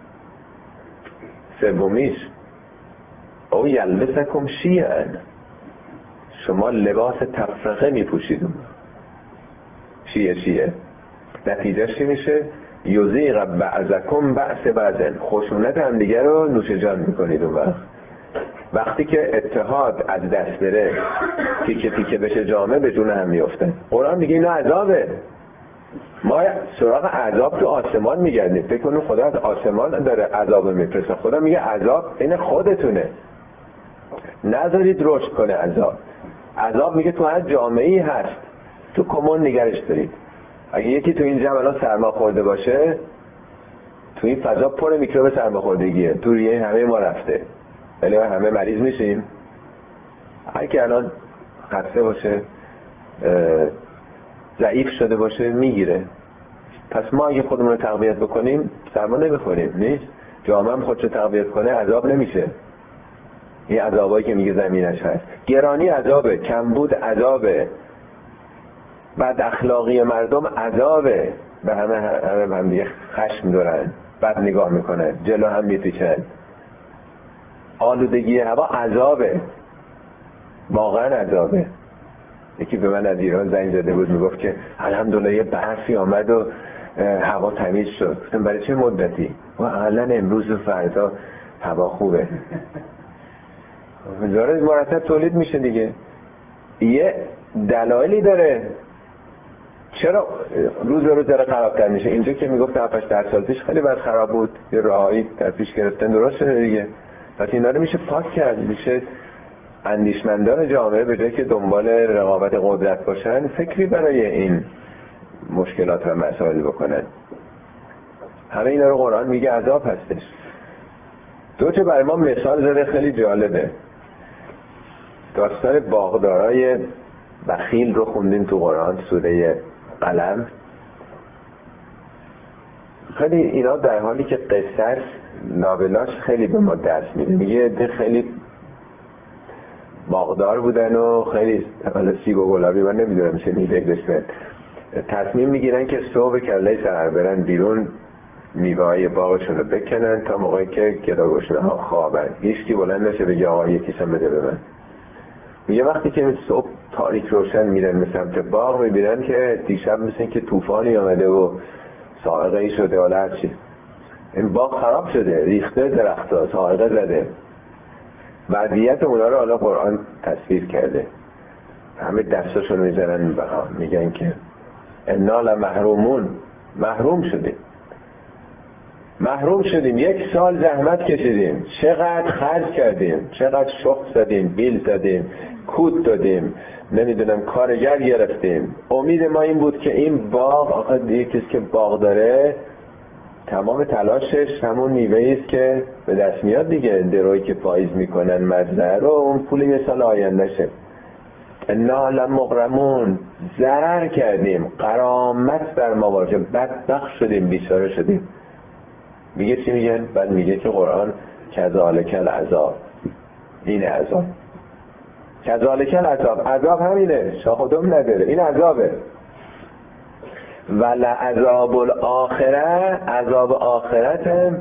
سومیش او یلبسکم شیعا، شما لباس تفرقه میپوشید. شیعه شیعه نتیجه چی میشه؟ یذیق بعضکم بعض بعضن، خشونت هم دیگه رو نوش جان میکنید. اون وقت وقتی که اتحاد از دست بره، تیکه تیکه بشه جامعه، به جون هم میفته. قرآن میگه اینا عذابه. ما سراغ عذاب تو آسمان میگردیم، فکر کنیم خدا از آسمان داره عذاب میفرسته. خدا میگه عذاب این خودتونه، نذارید رشد کنه عذاب. عذاب میگه تو هر جامعه‌ای هست، تو کمون نگرش دارید. اگه یکی تو این جمع الان سرما خورده باشه، تو این فضا پر میکروب سرماخوردگیه، تو ریه همه ما رفته، ولی همه مریض میشیم. هر کی الان خسته باشه، ضعیف شده باشه، میگیره. پس ما اگه خودمون رو تقویت بکنیم سرما نمیخوریم. نیست جامعه هم خودشو تقویت کنه عذاب نمیشه. این عذابایی که میگه زمینش هست، گرانی عذابه، کمبود عذابه، بد اخلاقی مردم عذابه، به همه همه هم دیگه خشم دارن، بد نگاه میکنن، جلو هم میپیچن. آلودگی هوا عذابه، واقعا عذابه. یکی به من از ایران زنگ زده بود، میگفت که الحمدلله یه برفی آمد و هوا تمیز شد. گفتم برای چه مدتی؟ و اقلا امروز و فردا هوا خوبه. داره مرتب تولید میشه دیگه. یه دلایلی داره چرا روز به روز داره خرابتر میشه. اینجا که میگفت هفت ده سال پیش خیلی بد خراب بود، یه راهی در پیش گرفتن درست شده دیگه. پس اینا رو میشه پاک کرد. میشه اندیشمندان جامعه به جای که دنبال رقابت قدرت باشن، فکری برای این مشکلات و مسائل بکنن. همه اینا رو قرآن میگه عذاب هستش. دو تا برای ما مثال زده خیلی جالبه. داستان باغدارای بخیل رو خوندیم تو قرآن، سوره قلم. خیلی اینا در حالی که قصص نابلاش خیلی به ما درس میده. میگه ده خیلی باغدار بودن و خیلی سیب و گلابی، من نمیدونم میشه میده بشن، تصمیم میگیرن که صبح کله سحر برن بیرون میوه های باغشون رو بکنن تا موقعی که گداگوشنه ها خوابن. هیچکی بلند نشه بگه آقا یکیشم بده به من. میگه وقتی که صبح تاریک روشن میرن به سمت باغ، میبینن که دیشب مثل که طوفانی آمده و صاعقه ای شده و هرچی، این باغ خراب شده، ریخته درخت‌ها، صاعقه زده. وضعیت اونا رو حالا قرآن تصویر کرده. همه دستاشون میزنن بها، میگن که انا لمحرومون، محروم شدیم محروم شدیم یک سال زحمت کشیدیم، چقدر خرج کردیم، چقدر شخص زدیم، بیل زدیم، کود دادیم، نمیدونم کارگر گرفتیم. امید ما این بود که این باغ، آقا دیگه کسی که باغ داره تمام تلاشش همون میوه‌ای است که به دست میاد دیگه، درویی که پاییز میکنن مزرعه رو، اون پول یه سال آیندهشه. انا لمغرمون، ضرر کردیم، غرامت در مواجه، بدبخت شدیم، بیچاره شدیم. میگه چی میگن؟ بعد میگه که قرآن کذالک العذاب، این عذاب، کذالک العذاب، عذاب همینه، شاخ و دم نداره، این عذابه. ولعذاب الاخره، عذاب آخرت هم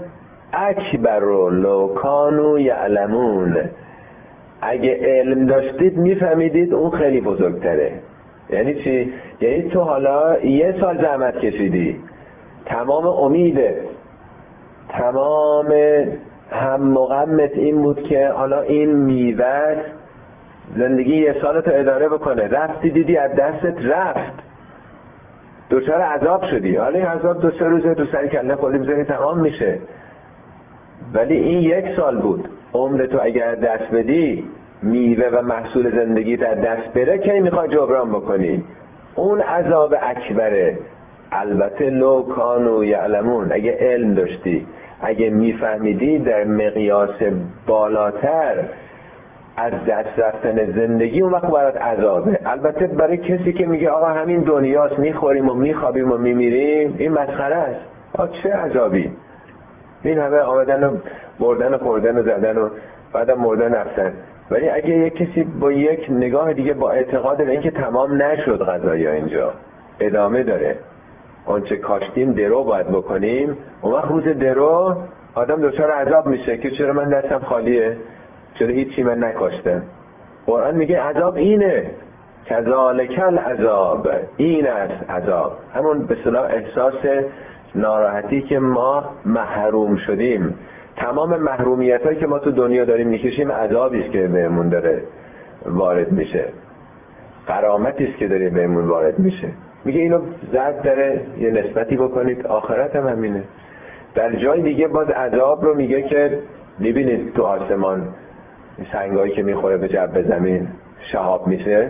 اکبر لو کانوا یعلمون، اگه علم داشتید میفهمیدید اون خیلی بزرگتره. یعنی چی؟ یعنی تو حالا یه سال زحمت کشیدی، تمام امیده، تمام هم و غمت این بود که حالا این میوه زندگی یه سالتو اداره بکنه، رفتی دیدی از دستت رفت، دچار عذاب شدی. حالا این عذاب دو سه روزه تو سر کله خودی بزنی تمام میشه، ولی این یک سال بود. عمر تو اگر دست بدی میوه و محصول زندگی در دست بره که میخوای جبران بکنی، اون عذاب اکبره. البته لو کانوا یعلمون، اگه علم داشتی، اگه میفهمیدی در مقیاس بالاتر از دست رفتن زندگی، اون وقت برات عذابه. البته برای کسی که میگه آقا همین دنیاست، میخوریم و میخوابیم و میمیریم، این مسخره است. آقا چه عذابی؟ این همه آمدن و بردن و خوردن و زدن و بعدم مردن رفتن. ولی اگه یک کسی با یک نگاه دیگه، با اعتقاد به اینکه تمام نشد قضایا، اینجا ادامه داره، آنچه کاشتیم درو باید بکنیم، اون وقت روز درو آدم دچار عذاب میشه که چرا من دستم خالیه، چرا هیچی من نکاشتم. قرآن میگه عذاب اینه، کذالک العذاب، این است عذاب. همون به اصطلاح احساس ناراحتی که ما محروم شدیم، تمام محرومیت هایی که ما تو دنیا داریم میکشیم عذابی است که بهمون داره وارد میشه، غرامتی است که داره بهمون وارد میشه. میگه اینو زد داره یه نسبتی بکنید، آخرت هم همینه. در جای دیگه باز عذاب رو میگه که میبینید تو آسمان سنگایی که میخوره به جو زمین شهاب میشه،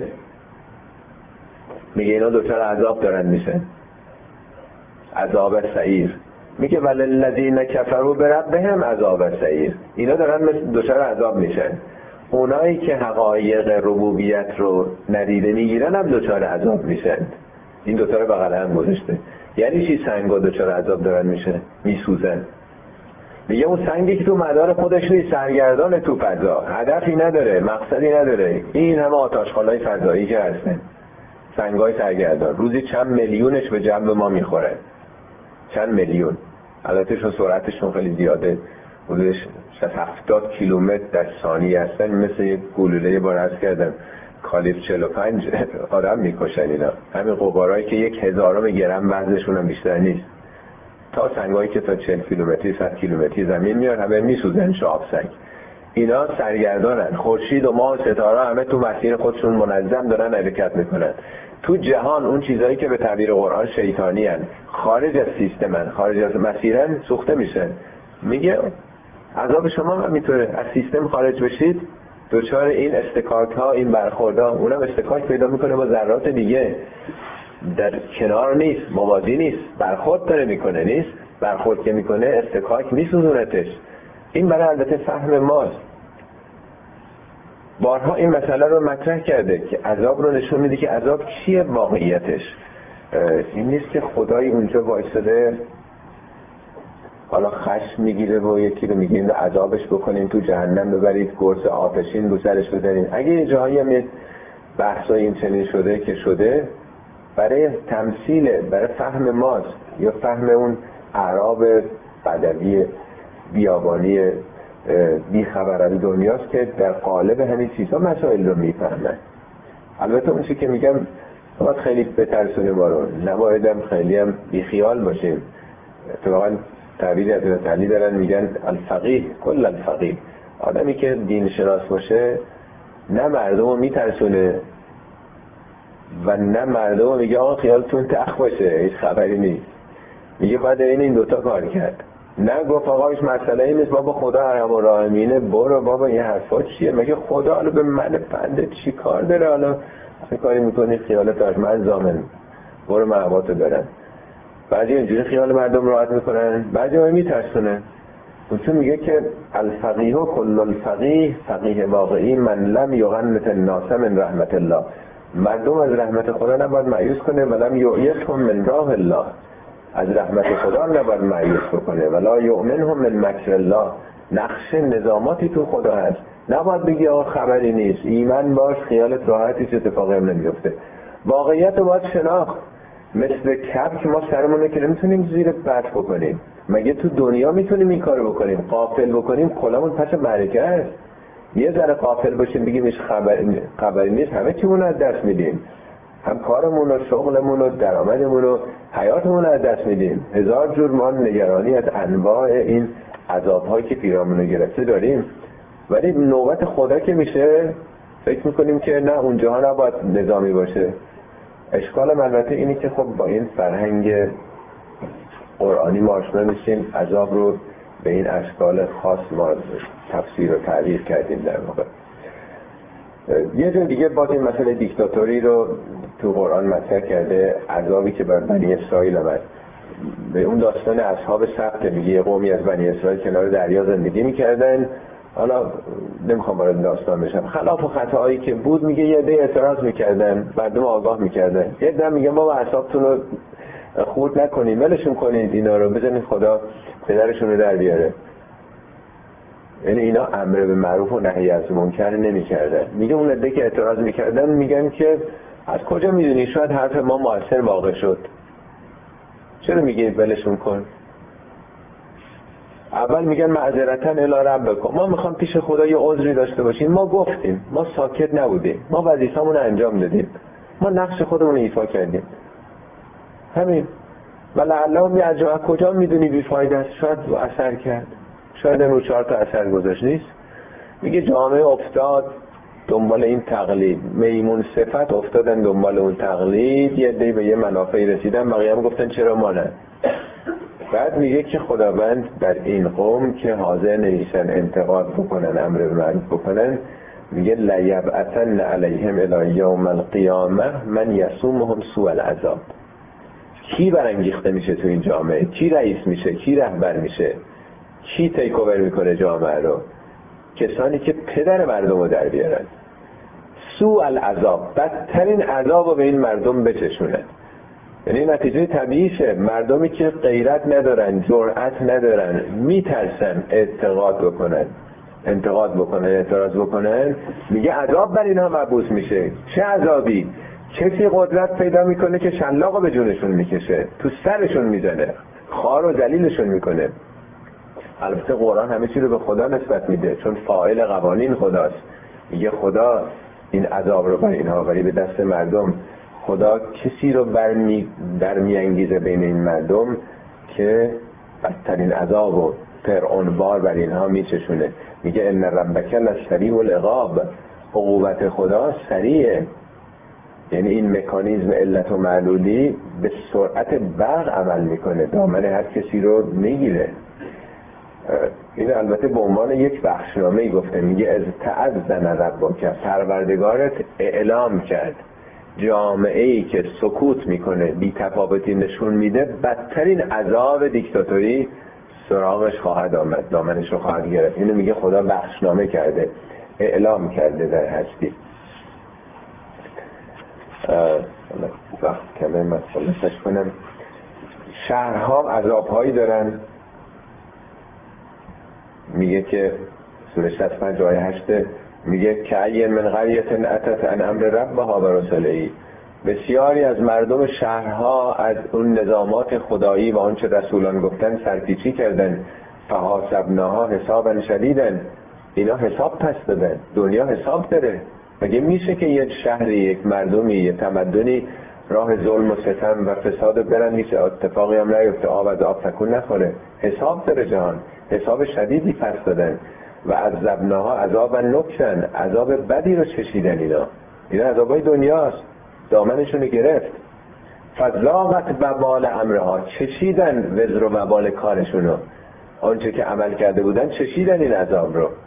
میگه اینا دوچار عذاب دارن میشه، عذاب سعیر. میگه وللذین کفروا بربهم عذاب سعیر، اینا دارن دوچار عذاب میشن. اونایی که حقایق ربوبیت رو ندیده میگیرن هم دوچار عذاب میشن. این دوتا رو بغل هم گذاشته. یعنی چی سنگا دوچار عذاب دارن میشه؟ میسوزن. میگه اون سنگی که تو مدار خودش نیست، سرگردان تو فضا، هدفی نداره، مقصدی نداره. این همه آتشخالای فضایی که هستن، سنگای سرگردان، روزی چند میلیونش به جو ما میخوره، چند میلیون. البته چون سرعتشون خیلی زیاده، حدودش شصت هفتاد کیلومتر در ثانیه هستن، مثل یک گلوله بار عرض کردم کالیبر چهل و پنج آدم میکشن اینا. همین قبارایی که یک هزارم گرم وزنشون هم بیشتر نیست، تا سنگایی که تا چهل کیلومتری صد کیلومتری زمین میاد همه میسوزن، شاب سنگ. اینا سرگردانن. خورشید و ماه و ستاره همه تو مسیر خودشون منظم دارن حرکت میکنن. تو جهان اون چیزایی که به تعبیر قرآن شیطانی هن، خارج از سیستمن، خارج از مسیرن، سوخته میشن. میگه عذاب شما هم میتونه از سیستم خارج بشید، دوچار این استکاک ها، این برخورد ها، اونم استکاک پیدا میکنه با ذرات دیگه، در کنار نیست، موازی نیست، برخورد داره میکنه، نیست برخورد که میکنه استکاک میسوزونتش. این برای البته فهم ماست. بارها این مسئله رو مطرح کرده که عذاب رو نشون میده که عذاب چیه واقعیتش. این نیست که خدای اونجا وایساده حالا خشم میگیره و یکی رو میگه این رو عذابش بکنین، تو جهنم ببرید، گرز آتشین رو سرش بزنین. اگه یه جایی هم یه بحثای این چنین شده که شده، برای تمثیل، برای فهم ماست، یا فهم اون اعراب بدوی بیابانی بیخبر از دنیاست که در قالب همین چیزها مسائل رو میفهمن. البته اون چی که میگم باید خیلی بترسونه ما رو، نبایدم خیلی هم بیخیال باشیم. اتفاقا تعبیر حضرت علی دارن میگن الفقیه کل الفقیه، آدمی که دین شناس باشه نه مردم رو میترسونه و نه مردم رو میگه آقا خیالتون تخ باشه هیچ خبری نیست. میگه باید این این دوتا کار کرد. نه گفت آقا هیچ مسئله ای نیست، بابا خدا ارحم الراحمینه، برو بابا این حرفا چیه؟ مگه خدا حالا به من بنده چی کار داره؟ حالا چه کاری میکنی؟ خیالت راحت، من ضامن، برو محباتو برن. بعضی اینجوری خیال مردم راحت میکنن، بعضی هم میترسونه. اون میگه که الفقیه و کل الفقیه، فقیه واقعی من لم یغنط الناس من رحمت الله، مردم از رحمت خدا نباید مایوس کنه، ولم یؤیسهم من راه الله، از رحمت خدا نباید مایوس بکنه، ولا یؤمنهم من مکر الله، نقش نظاماتی تو خدا هست، نباید بگی آقا خبری نیست، ایمان باش خیالت راحتی، چه اتفاقی هم نمیفته. واقعیت رو باید شناخت. مثل کبک ما سرمونه که نمیتونیم زیر برف بکنیم. مگه تو دنیا میتونیم این کارو بکنیم؟ غافل بکنیم کلامون پس معرکه است. یه ذره غافل باشیم بگیم هیچ خبری خبری نیست، همه چیمون رو از دست میدیم، هم کارمون و شغلمون و درآمدمون و حیاتمون رو از دست میدیم. هزار جور ما نگرانی از انواع این عذاب‌هایی که پیرامون رو گرفته داریم، ولی نوبت خدا که میشه فکر میکنیم که نه اونجاها نباید نظامی باشه. اشکال البته اینه که خب با این فرهنگ قرآنی ما آشنا میشیم، عذاب رو به این اشکال خاص ما تفسیر و تعبیر کردیم. در واقع یه جور دیگه باز این مسئله دیکتاتوری رو تو قرآن مطرح کرده، عذابی که بر بنی اسرائیل آمد. به اون داستان اصحاب سبت میگه قومی از بنی اسرائیل کنار دریا زندگی میکردن. حالا نمیخوام وارد داستان بشم، خلاف و خطاهایی که بود میگه یه عده اعتراض میکردن، مردم آگاه میکردن، یه عده میگه ما اعصابتون رو خورد نکنید، ولشون کنید، اینا رو بزنید خدا پدرشون رو در بیاره. یعنی اینا امر به معروف و نهی از منکر نمیکردن. میگه اون عده که اعتراض میکردن میگن که از کجا میدونی شاید حرف ما مؤثر واقع شد، چرا میگی ولشون کن؟ اول میگن معذرتاً الی ربکم، ما میخوام پیش خدا یه عذری داشته باشیم، ما گفتیم، ما ساکت نبودیم، ما وظیفه‌مون رو انجام دادیم، ما نقش خودمون رو ایفا کردیم، همین. ولعلهم یرجعون، کجا میدونی بیفایده است؟ شاید اثر کرد، شاید امروز چهار تا اثر گذاشت نیست. میگه جامعه افتاد دنبال این تقلید، میمون صفت افتادن دنبال اون تقلید، یه عده به یه منافعی رسیدن، بقیه هم گفتن چرا ما نه. بعد میگه که خداوند در این قوم که حاضر نمیشن انتقاد بکنن، امر به معروف بکنن، میگه لیبعثن علیهم الی یوم القیامه من یسومهم سوء العذاب. کی برانگیخته میشه تو این جامعه؟ کی رئیس میشه؟ کی رهبر میشه؟ کی تیک اوور میکنه جامعه رو؟ کسانی که پدر مردم رو در بیارن. سوء العذاب، بدترین عذاب رو به این مردم بچشونن. یعنی نتیجه طبیعیشه، مردمی که غیرت ندارن، جرأت ندارن، میترسن اعتقاد بکنن، انتقاد بکنن، اعتراض بکنن، میگه عذاب بر اینها مبعوث میشه. چه عذابی؟ کسی قدرت پیدا میکنه که شلاقو به جونشون میکشه، تو سرشون میزنه، خار و ذلیلشون میکنه. البته قرآن همه چی رو به خدا نسبت میده، چون فاعل قوانین خداست. میگه خدا این عذاب رو بر اینها ولی به دست مردم. خدا کسی رو برمی در میانگیزه بین این مردم که بدترین عذاب و فرعونوار بر اینها میچشونه. میگه ان ربک لسریع العقاب، عقوبت خدا سریعه. یعنی این مکانیزم علت و معلولی به سرعت برق عمل میکنه، دامن هر کسی رو میگیره. این البته به عنوان یک بخشنامه‌ای گفته، میگه از تعذن ربک، پروردگارت اعلام کرد جامعه‌ای که سکوت میکنه، بی تفاوتی نشون میده، بدترین عذاب دیکتاتوری سراغش خواهد آمد، دامنش رو خواهد گرفت. اینو میگه خدا بخشنامه کرده، اعلام کرده در هستی. وقت کمه من خلاصش کنم. شهرها عذابهایی دارن، میگه که سوره شصت و پنج آیه هشت میگه که ای من قریة اتت عن امر ربها و رسله، بسیاری از مردم شهرها از اون نظامات خدایی و آنچه رسولان گفتن سرپیچی کردن. فحاسبناها حسابا شدیدا، اینا حساب پس دادن، دنیا حساب داره. مگه میشه که یک شهری، یک مردمی، یک تمدنی راه ظلم و ستم و فساد برن، میشه اتفاقی هم نیفته، آب از آب تکون نخوره؟ حساب داره جهان، حساب شدیدی پس دادن. و عذبناها عذابا نکرا، عذاب بدی رو چشیدن اینا. اینا عذابای دنیاست، دامنشون گرفت. فذاقت وبال امرها، چشیدن وزر و وبال کارشونو، آنچه که عمل کرده بودن چشیدن این عذاب رو.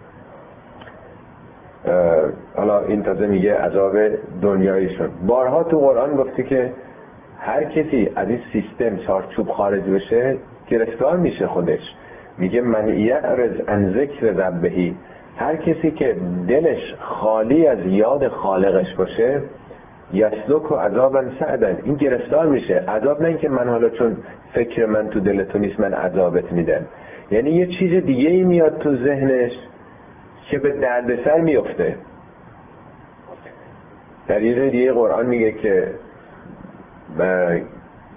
حالا این تازه میگه عذاب دنیایشون. بارها تو قرآن گفته که هر کسی از این سیستم چارچوب خارج بشه گرفتار میشه خودش. میگه من یعرض عن ذکر ربه، هر کسی که دلش خالی از یاد خالقش باشه، یسلک و عذابا سعدا، این گرفتار میشه. عذاب نه اینکه من حالا چون فکر من تو دل تو نیست من عذابت میدم، یعنی یه چیز دیگه ای میاد تو ذهنش که به دردسر میفته. در یه دیگه قرآن میگه که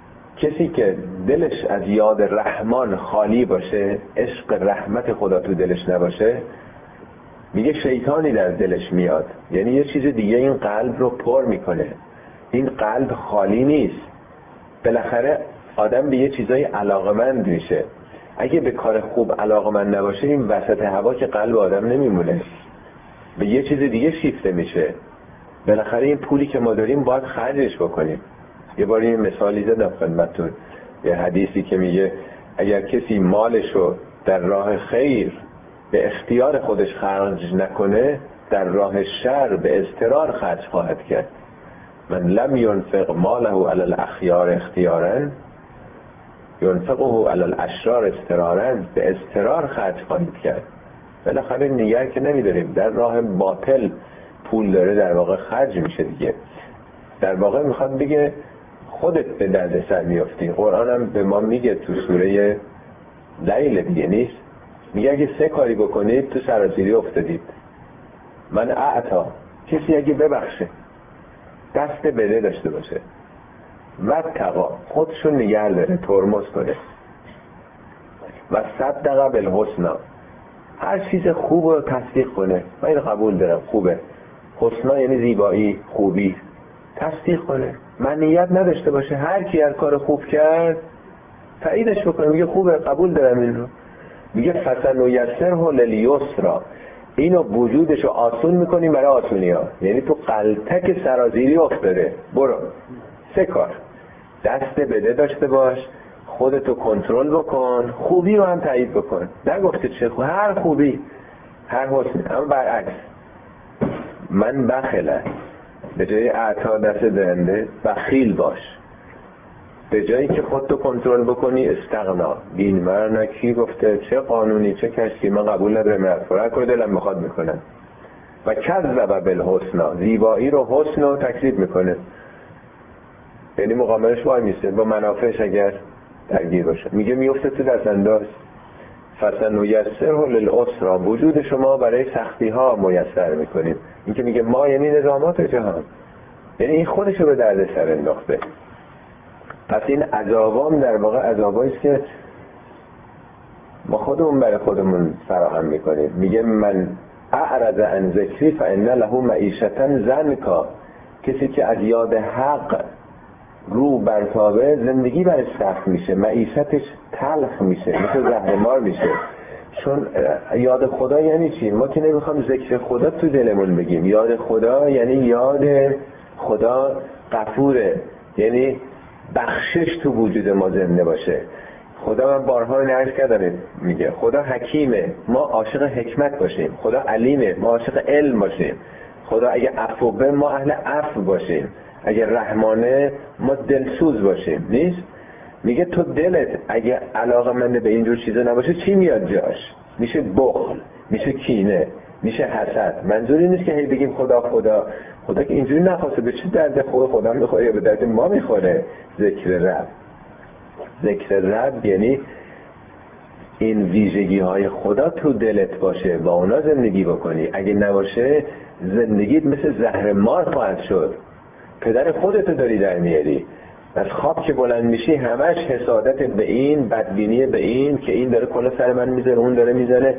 کسی که دلش از یاد رحمان خالی باشه، عشق رحمت خدا تو دلش نباشه، میگه شیطانی در دلش میاد، یعنی یه چیز دیگه این قلب رو پر میکنه. این قلب خالی نیست. بالاخره آدم به یه چیزای علاقمند میشه. اگه به کار خوب علاقمند نباشه، این وسط هوا که قلب آدم نمیمونه، به یه چیز دیگه شیفته میشه. بالاخره این پولی که ما داریم باید خرجش بکنیم. یه بار این مثالی زدم خدمتتون، یه حدیثی که میگه اگر کسی مالشو در راه خیر به اختیار خودش خرج نکنه، در راه شر به اضطرار خرج خواهد کرد. من لم ينفق ماله علی الاخیار اختیارا ينفقه علی الاشرار اضطرارا، به اضطرار خرج خواهید کرد. بالاخره نگر که نمیداریم، در راه باطل پول داره در واقع خرج میشه دیگه. در واقع میخواد بگه خودت به درد سر میافتی. قرآن هم به ما میگه تو سوره لیل دیگه نیست، میگه اگه سه کاری بکنید تو سرازیری افتادید. من اعطا، کسی اگه ببخشه، دست بده داشته باشه، و تقا، خودشون نگه داره، ترمز کنه، و صدق بالحسنا، هر چیز خوب رو تصدیق کنه، من اینو قبول دارم خوبه، حسنا یعنی زیبایی، خوبی، تصدیق کنه، من نیت نداشته باشه، هر کی هر کار خوب کرد تاییدش بکنه، میگه خوبه، قبول دارم این رو. میگه فسنیسره للیسرا، اینو وجودشو آسون میکنیم برای آسونی ها. یعنی تو قلتک سرازیری افتاده، برو سه کار، دست بده داشته باش، خودتو کنترل بکن، خوبی رو هم تایید بکن. نگفته چه خوب، هر خوبی، هر حسنی. اما برعکس، من بخیلم، به جای عطا دست دهنده بخیل باش. به جایی که خودتو کنترل بکنی استغنا، بین مرنا کی گفته، چه قانونی چه کشکی، من قبول ندارم، هر کار دلم میخواد میکنم. و کذب بالحسنا، زیبایی رو حسن رو تکذیب میکنه، یعنی مقابلش وای میسته با منافعش اگر درگیر باشه. میگه میفته تو دست انداز. فسنیسره للعسرا، وجود شما برای سختی ها میسر میکنیم. این که میگه ما یعنی نظامات جهان، یعنی این خودشو به درد سر انداخته. پس این عذابام در واقع عذابایی است که ما خودمون برای خودمون فراهم میکنیم. میگه من اعرض عن ذکری فان له معیشة ضنکا، کسی که از یاد حق رو برتابه زندگی برش سخت میشه، معیشتش تلخ میشه، مثل زهرمار میشه. چون یاد خدا یعنی چی؟ ما که نمیخوام ذکر خدا تو دلمون بگیم. یاد خدا یعنی یاد خدا غفوره، یعنی بخشش تو وجود ما زنده باشه. خدا، من بارها نعرض کردم، میگه خدا حکیمه، ما عاشق حکمت باشیم. خدا علیمه، ما عاشق علم باشیم. خدا اگه عفوه، ما اهل عفو باشیم. اگه رحمانه، ما دلسوز باشیم. نیست؟ میگه تو دلت اگه علاقه‌مند به اینجور چیزا نباشه چی میاد جاش؟ میشه بخل، میشه کینه، میشه حسد. منظوری نیست که هی بگیم خدا خدا خدا که اینجوری نخواسته. به چه درد خود خدا میخوره یا به درد ما میخوره؟ ذکر رب. ذکر رب یعنی این ویژگی های خدا تو دلت باشه و اونا زندگی بکنی. اگه نباشه زندگیت مثل زهر مار خواهد شد. پدر خودتو داری در میاری. از خواب که بلند میشی همش حسادت به این، بدبینی به این که این داره کلا سر من میذاره، اون داره میذاره،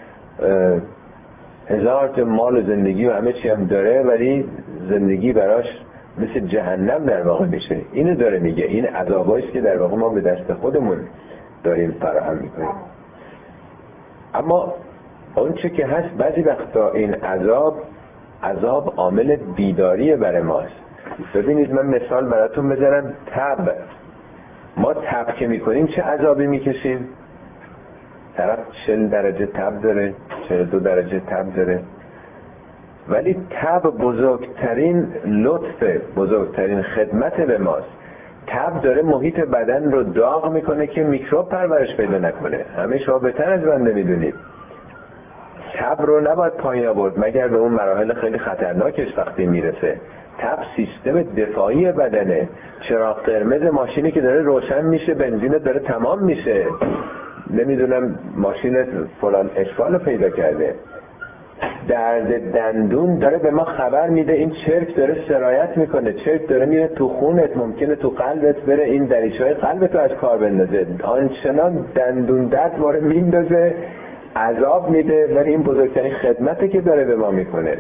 هزار تا مال و زندگی و همه چی هم داره، ولی زندگی براش مثل جهنم در واقع میشه. اینو داره میگه. این عذاباییست که در واقع ما به دست خودمون داریم فراهم میکنیم. اما اون چه که هست، بعضی وقتا این عذاب عذاب عامل بیداری برای ماست. ببینید من مثال براتون بذارم. تب، ما تب که میکنیم چه عذابی میکشیم؟ طرف چهل درجه تب داره، چهل و دو درجه تب داره، ولی تب بزرگترین لطف، بزرگترین خدمت به ماست. تب داره محیط بدن رو داغ میکنه که میکروب پرورش پیدا نکنه. همه شما بهتر از بنده میدونید. تب رو نباید پایین آورد مگر به اون مراحل خیلی خطرناکش وقتی میرسه. تب سیستم دفاعی بدنه. چراغ قرمز ماشینی که داره روشن میشه، بنزینت داره تمام میشه، نمیدونم ماشینت فلان اشکال پیدا کرده، درد دندون داره به ما خبر میده این چرک داره سرایت میکنه، چرک داره میره تو خونت، ممکنه تو قلبت بره، این دریچه‌های قلبت رو از کار بندازه، آنچنان دندون درد ما رو میندازه، عذاب میده، ولی این بزرگترین خدمته که داره به ما میکنه.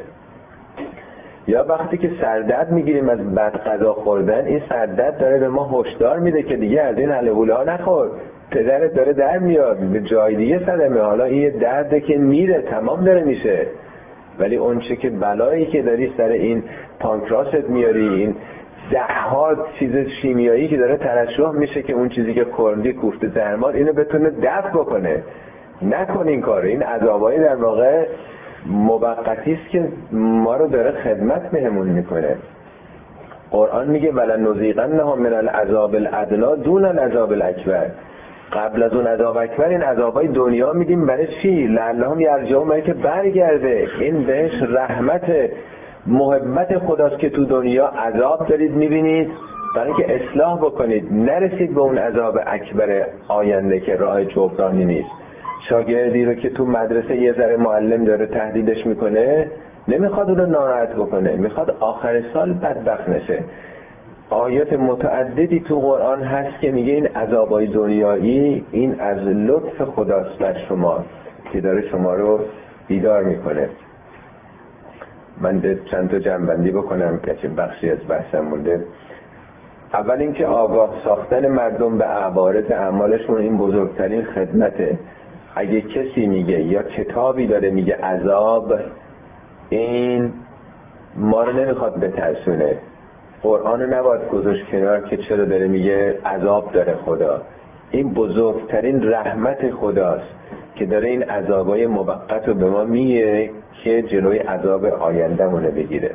یا وقتی که سردرد میگیریم از بد غذا خوردن، این سردرد داره به ما هشدار میده که دیگه از این الهولا نخور، پدرت داره در میاد به جای دیگه صدمه، حالا این درده که میره تمام داره میشه، ولی اون چه که بلایی که داری سر این پانکراست میاری، این ده ها چیز شیمیایی که داره ترشح میشه که اون چیزی که خوردی کوفته زهرمار اینو بتونه دفع بکنه، نکن این کارو. این عذابایی در واقع موقتی است که ما رو داره خدمت بهمون میکنه. قرآن میگه ولنذیقنهم من العذاب الادنی دون العذاب الاکبر، قبل از اون عذاب اکبر این عذابای دنیا میدیم برای چی؟ لعلهم یرجعون، برای که برگرده. این بهش رحمت محبت خداست که تو دنیا عذاب دارید میبینید برای که اصلاح بکنید، نرسید به اون عذاب اکبر آینده که راه جبرانی نیست. شاگردی رو که تو مدرسه یه ذره معلم داره تهدیدش میکنه، نمیخواد اون رو ناراحت بکنه، میخواد آخر سال بدبخت نشه. آیات متعددی تو قرآن هست که میگه این عذابای دنیایی این از لطف خداست بر شما که داره شما رو بیدار میکنه. من چند تا جنبندی بکنم که بخشی از بحثم مونده. اول اینکه آگاه ساختن مردم به عوارض اعمالشون این بزرگترین خدمته. اگه کسی میگه یا کتابی داره میگه عذاب، این ما رو نمیخواد بترسونه. قرآن رو نباید گذاشت کنار که چرا داره میگه عذاب داره خدا. این بزرگترین رحمت خداست که داره این عذابای موقت رو به ما میگه که جلوی عذاب آینده مونه بگیره.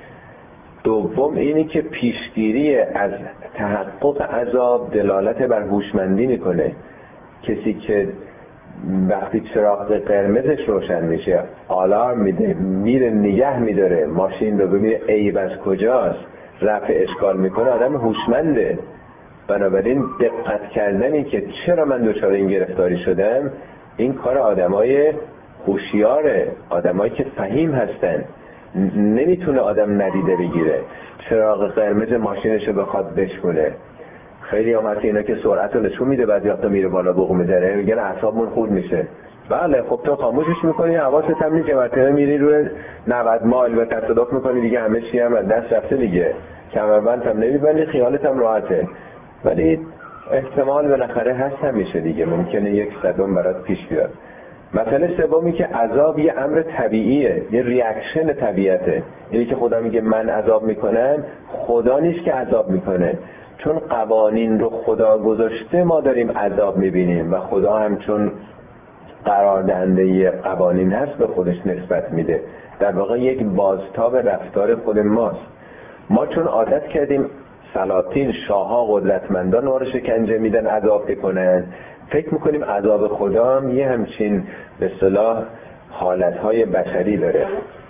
دوم اینی که پیشگیری از تحقق عذاب دلالت بر هوشمندی میکنه. کسی که وقتی چراغ قرمزش روشن میشه آلارم میده، میره نگه میداره، ماشین رو ببینه عیب از کجاست، رفع اشکال میکنه، آدم هوشمنده. بنابراین دقت کردنی که چرا من دچار این گرفتاری شدم، این کار آدمای هوشیاره، آدمایی که فهیم هستن. نمیتونه آدم ندیده بگیره چراغ قرمز ماشینشو بخواد بشکونه. خیلی هم هست اینا که سرعت رو نشون میده بعد وقتا میره بالا بوق میزنه، میگن اعصابمون خورد میشه. بله خب تو خاموشش میکنی، حواست هم نیست که مرتبه میری روی نود مایل و تصادف میکنی دیگه همه چی هم از دست رفته دیگه، کمربند هم نمیبندی، خیالت هم راحته. ولی احتمال بالاخره هست همیشه دیگه، ممکنه یک صدم برات پیش بیاد. مسئله سومی که عذاب یه امر طبیعیه، یه ریاکشن طبیعته. یعنی که خدا میگه من عذاب میکنم، خدا نیست که عذاب میکنه، چون قوانین رو خدا گذاشته ما داریم عذاب میبینیم و خدا هم چون قرار دهنده قوانین هست به خودش نسبت میده. در واقع یک بازتاب رفتار خود ماست. ما چون عادت کردیم سلاطین، شاهها، قدرتمندان ما رو شکنجه میدن، عذاب کنن، فکر میکنیم عذاب خدا هم یه همچین به اصطلاح حالتهای بشری داره.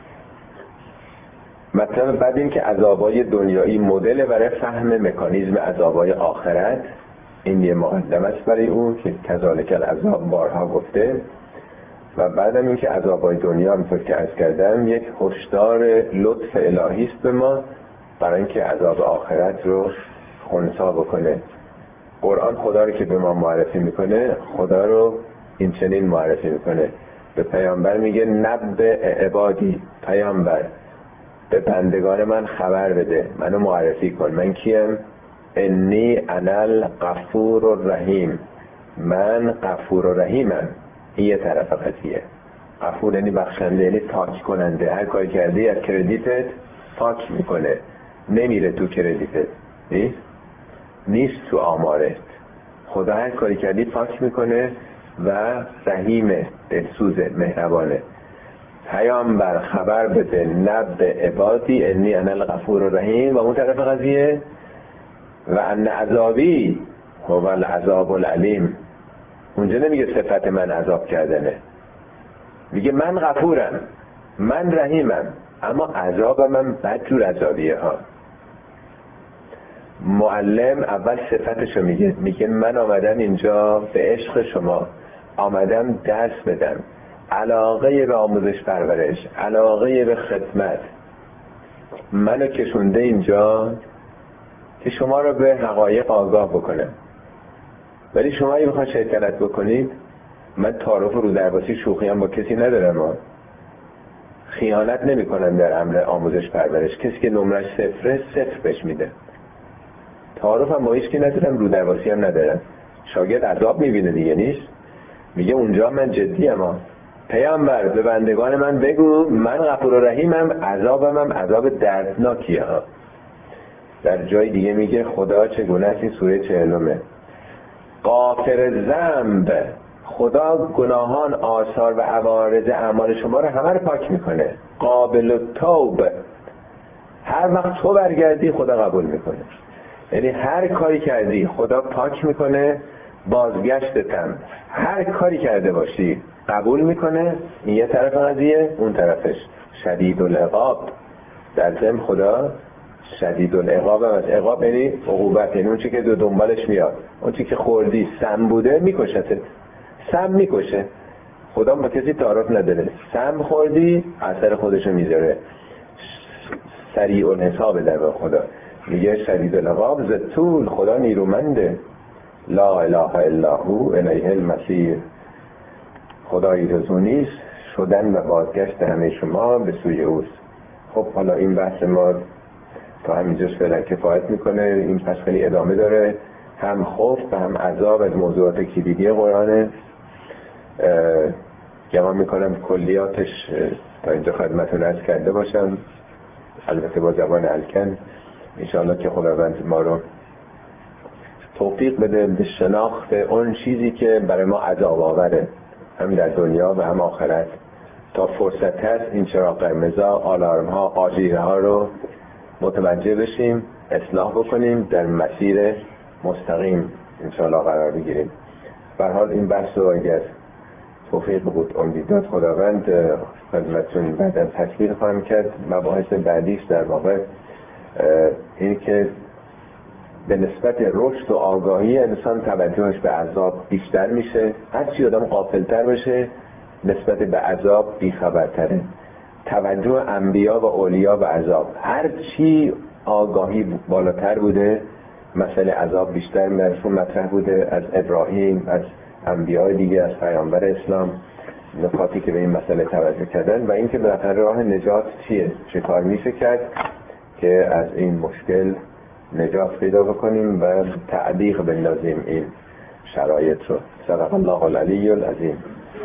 مطلب بعد این که عذابای دنیایی مدل برای فهم مکانیزم عذابای آخرت، این یه مقدمه است برای اون که کذالک العذاب بارها گفته. و بعدم این که عذابای دنیا همونطور که عرض کردم یک هشدار لطف الهی است به ما برای اینکه عذاب آخرت رو خنثی بکنه. قرآن خدا رو که به ما معرفی میکنه، خدا رو این چنین معرفی میکنه. به پیامبر میگه نبع عبادی، پیامبر به بندگان من خبر بده، منو معرفی کن، من کیم؟ انی انا الغفور الرحیم، من غفور و رحیمم. این یه طرف قضیه. غفور یعنی بخشنده، یعنی پاک کننده، هر کاری کردی از کردیتت پاک میکنه، نمیره تو کردیتت، نیست نیست تو آمارت. خدا هر کاری کردی پاک میکنه و رحیمه، دلسوزه، مهربانه. پیامبر خبر بده نبع عبادی انی انا الغفور الرحیم. و اون طرف قضیه و ان عذابی هو العذاب العلیم. اونجا نمیگه صفت من عذاب کردنه، میگه من غفورم، من رحیمم، اما عذابم من بدجور عذابیه ها. معلم اول صفتشو میگه، میگه من آمدم اینجا به عشق شما، آمدم درس بدم، علاقه به آموزش پرورش، علاقه به خدمت منو کشونده اینجا که شما رو به حقایق آگاه بکنم. ولی شما اگه بخواید شیطنت بکنید، من تعارف رو درواسی شوخی هم با کسی ندارم ها. خیانت نمی کنم در امر آموزش پرورش. کسی که نمرش صفره صفر بهش میده. تعارف هم با هیچ کی ندارم، رو درواسی هم ندارم. شاگرد عذاب میبینه دیگه نیست، میگه اونجا من جدی ام ها. پیامبر به بندگان من بگو من غفور و رحیمم، عذابم هم عذاب دردناکیه ها. در جای دیگه میگه خدا چگونه است، این سوره چهلمه، غافر ذنب، خدا گناهان، آثار و عوارض اعمال شما رو همه رو پاک میکنه. قابل التوب، هر وقت تو برگردی خدا قبول میکنه. یعنی هر کاری کردی خدا پاک میکنه، بازگشتتم هر کاری کرده باشی قبول میکنه. این یه طرف قضیه، اون طرفش شدید العقاب. در ضمن خدا شدید العقاب هم از عقاب یعنی عقوبت، یعنی اون چی که دو دنبالش میاد، اون چی که خوردی سم بوده میکشتت، سم میکشه. خدا با کسی تعارف نداره، سم خوردی اثر خودشو میذاره، سریع الحساب در واقع. خدا میگه شدید العقاب ذو طول، خدا نیرومنده، لا اله الا هو الیه المصیر، خدایی جز او نیست، شدن و بازگشت همه شما به سوی اوست. خب حالا این بحث ما تا همینجاش فعلا کفایت میکنه. این پس خیلی ادامه داره، هم خوف و هم عذاب از موضوعات کلیدی قرآنه. گمان میکنم کلیاتش تا اینجا خدمتتون عرض کرده باشم، البته با زبان الکن. انشاءالله که خداوند ما رو توفیق بده به شناخت اون چیزی که برای ما عذاب آوره، هم در دنیا و هم آخرت. تا فرصت هست این چراغ قرمزا، آلارم ها، آژیره ها رو متوجه بشیم، اصلاح بکنیم، در مسیر مستقیم انشاءالله قرار بگیریم. به هر حال این بحث رو اگر توفیق بود امیدوار خداوند خدمتتون بعداً تکمیل خواهم کرد. مباحث بعدیش در واقع این که به نسبت رشد و آگاهی انسان توجهش به عذاب بیشتر میشه. هرچی آدم غافلتر بشه نسبت به عذاب بیخبرتره. توجه انبیا و اولیا به عذاب، هرچی آگاهی بالاتر بوده مسئله عذاب بیشتر مرسوم مطرح بوده. از ابراهیم، از انبیاء دیگه، از پیامبر اسلام، نکاتی که به این مسئله توجه کردن و اینکه بالاخره راه نجات چیه، چه کار میشه کرد که از این مشکل نجات پیدا بکنیم و تعلیق بندازیم این شرایط رو. صدق الله العلی العظیم.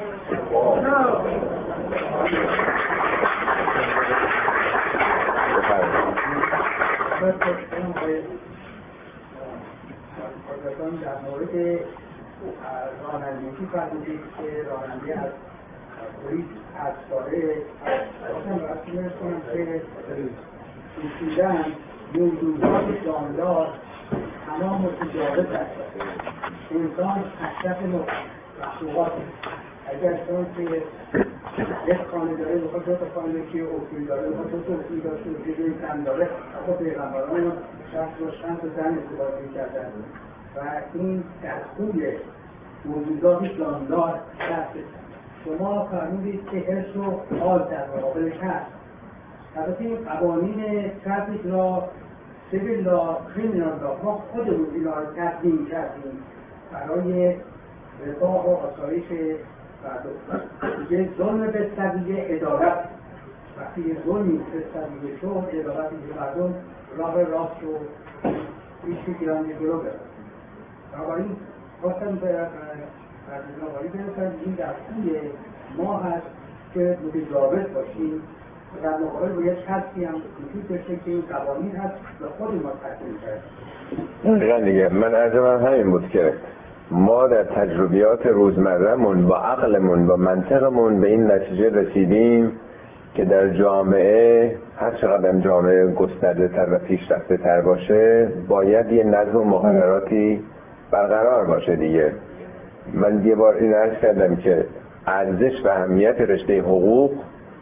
در مورد رانندگی فرمودید که راننده از پلیس از ساره داشتم رسیمه کنم که ایشیدن موجودات جاندار تمام متجاوز است. انسان اشرف مخلوقات. اگر چون که یک خانه داره بخواد دو تا خانه که اصول داره بخواد دو تا اصول داشته که دوی کم داره، خب پیغمبران شخص و شخص و زن استفاده کردن و این دستوی موجودات جاندار هست. شما فرمودید که حس و حال در مقابلش هست. البته این قوانین ترافیک لا، سیویل لا، کریمینال لا ما خودمون اینا رو تدوین کردیم برای رفاه و آسایش مردم. یه ظلم به سبیل عدالت، وقتی یه ظلمی به سبیل شد عدالتی که مردم راه راست رو ایشی گرانده جلو برد. بنابراین خواستم به نظاری برسن این دستوی ما هست که متجاوز باشیم و در مقابل باید شخصی هم وجود داشته که این قوانین هست و خود ما تحصیل کرد. دقیقا دیگه من عرضم همین بود که ما در تجربیات روزمره‌مون و عقلمون و منطقمون به این نتیجه رسیدیم که در جامعه هر چقدر جامعه گسترده تر و پیشرفته تر باشه باید یه نظم و مقرراتی برقرار باشه دیگه. من یه بار این عرض کردم که ارزش و اهمیت رشته حقوق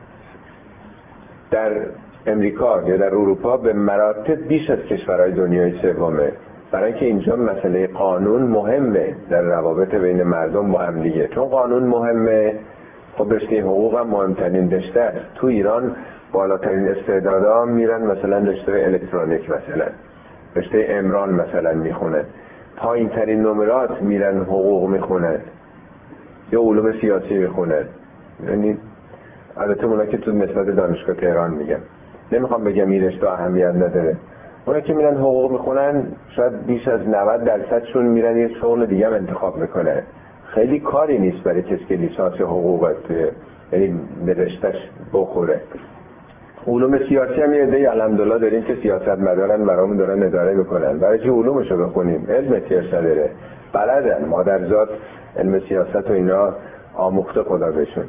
در امریکا یا در اروپا به مراتب بیش از کشورهای دنیای سومه، برای اینکه اینجا مسئله قانون مهمه در روابط بین مردم با هم دیگه. چون قانون مهمه، خب رشته حقوق هم مهمترین رشته است. تو ایران بالاترین استعدادا میرن مثلا رشته الکترونیک، مثلا رشته عمران مثلا میخونن، پایین ترین نمرات میرن حقوق میخونن یا علوم سیاسی میخونن. یعنی البته اونا که تو نسبت دانشگاه تهران میگم، نمیخوام بگم این رشته اهمیت نداره. اونا که میرن حقوق میخونن شاید بیش از نود درصدشون میرن یه شغل دیگه هم انتخاب میکنن. خیلی کاری نیست برای کسی که لیسانس حقوق یعنی به رشتهش بخوره. علوم سیاسی هم یه عده الحمدلله داریم که سیاست مدارن برامون دارن اداره میکنن. برای چی علومشو بخونیم؟ علم سیاست داره، بلدن، مادرزاد علم سیاست و اینا آموخته خدا بهشون.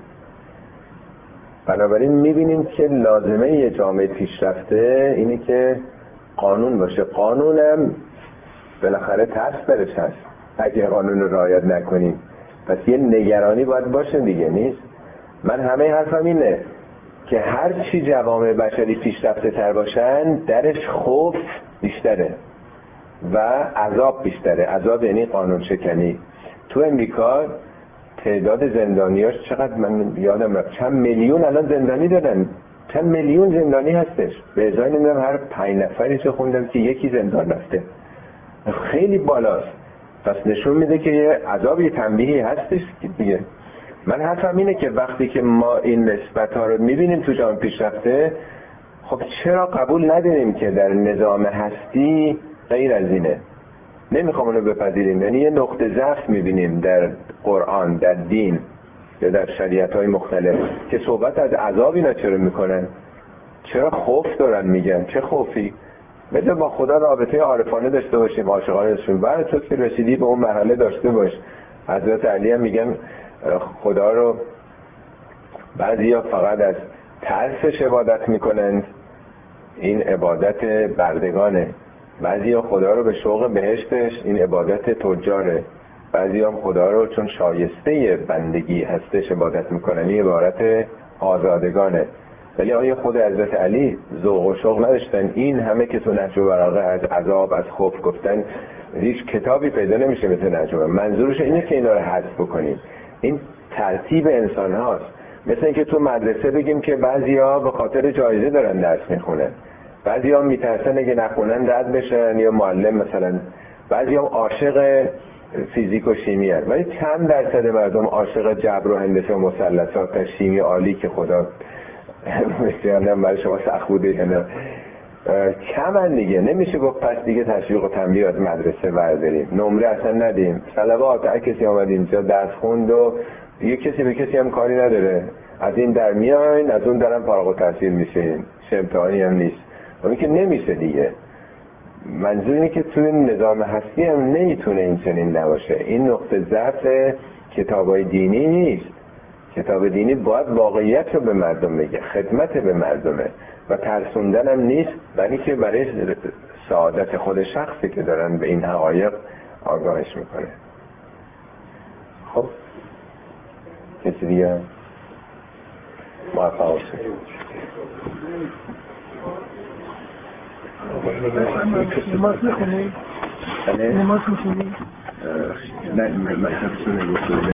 بنابراین میبینیم که لازمه یه جامعه پیشرفته اینه که قانون باشه. قانونم بالاخره ترس برش هست اگه قانون رو رعایت نکنیم، پس یه نگرانی باید باشه دیگه، نیست؟ من همه حرفم اینه که هر چی جوامع بشری پیشرفته تر باشن درش خوف بیشتره و عذاب بیشتره. عذاب یعنی قانون شکنی. تو امریکا تعداد زندانیاش چقدر، من یادم رفت چند میلیون الان زندانی دارن، چند میلیون زندانی هستش. به ازای نمیدونم هر پنج نفری چه خوندم که یکی زندان رفته. خیلی بالاست. پس نشون میده که یه عذاب، یه تنبیهی هستش دیگه. من حرفم اینه که وقتی که ما این نسبت ها رو میبینیم تو جامعه پیشرفته، خب چرا قبول نداریم که در نظام هستی غیر از اینه؟ نمیخوام اونو بپذیریم. یعنی یه نقطه ضعف میبینیم در قرآن، در دین یا در شریعت های مختلف که صحبت از عذاب اینا چرا میکنن؟ چرا خوف دارن میگن؟ چه خوفی؟ بذار با خدا رابطه عارفانه داشته باشیم، عاشقانه داشته باشیم. بعد تو که رسیدی به اون مرحله داشته باش. حضرت علی هم میگن خدا رو بعضیا فقط از ترسش عبادت میکنند، این عبادت بردگانه. بعضیا خدا رو به شوق بهشتش، این عبادت تجاره. بعضیا هم خدا رو چون شایسته بندگی هستش عبادت میکنن، این عبارت آزادگانه. ولی آیا خود حضرت علی ذوق و شوق نداشتن؟ این همه که تو نهج البلاغه از عذاب، از خوف گفتن، هیچ کتابی پیدا نمیشه مثل نهج البلاغه. منظورش اینه که اینا رو حذف بکنیم. این ترتیب انسان هاست. مثل اینکه تو مدرسه بگیم که بعضیا به خاطر جایزه دارن درس میخونن، بعضیا میترسن اگه نخونن رد بشن، یا معلم مثلا، بعضیا عاشق فیزیک و شیمی هست، ولی چند درصد مردم عاشق جبر و هندسه و مثلثات و شیمی عالی که خدا مثلا برای شما سخت بوده اینا کمن دیگه. نمیشه گفت پس دیگه تشویق و تنبیه از مدرسه برداریم، نمره اصلا ندیم، صلوات هر کسی آمد اینجا درس خوند و دیگه کسی به کسی هم کاری نداره، از این در میاین از اون درم فارغ التحصیل میشین، چه امتحانی هم نیست. اون که نمیشه دیگه. منظور اینه که توی نظام هستی هم نمیتونه این چنین نباشه. این نقطه ضعف کتابای دینی نیست. کتاب دینی باید واقعیت رو به مردم بگه، خدمت به مردمه و ترسوندن هم نیست، بلکه که برای سعادت خود شخصی که دارن به این حقایق آگاهش میکنه. خب کسی دیگه موفق باشید. نماز میخونی؟ بله؟ نماز میخونی؟ نه، مطلب سونه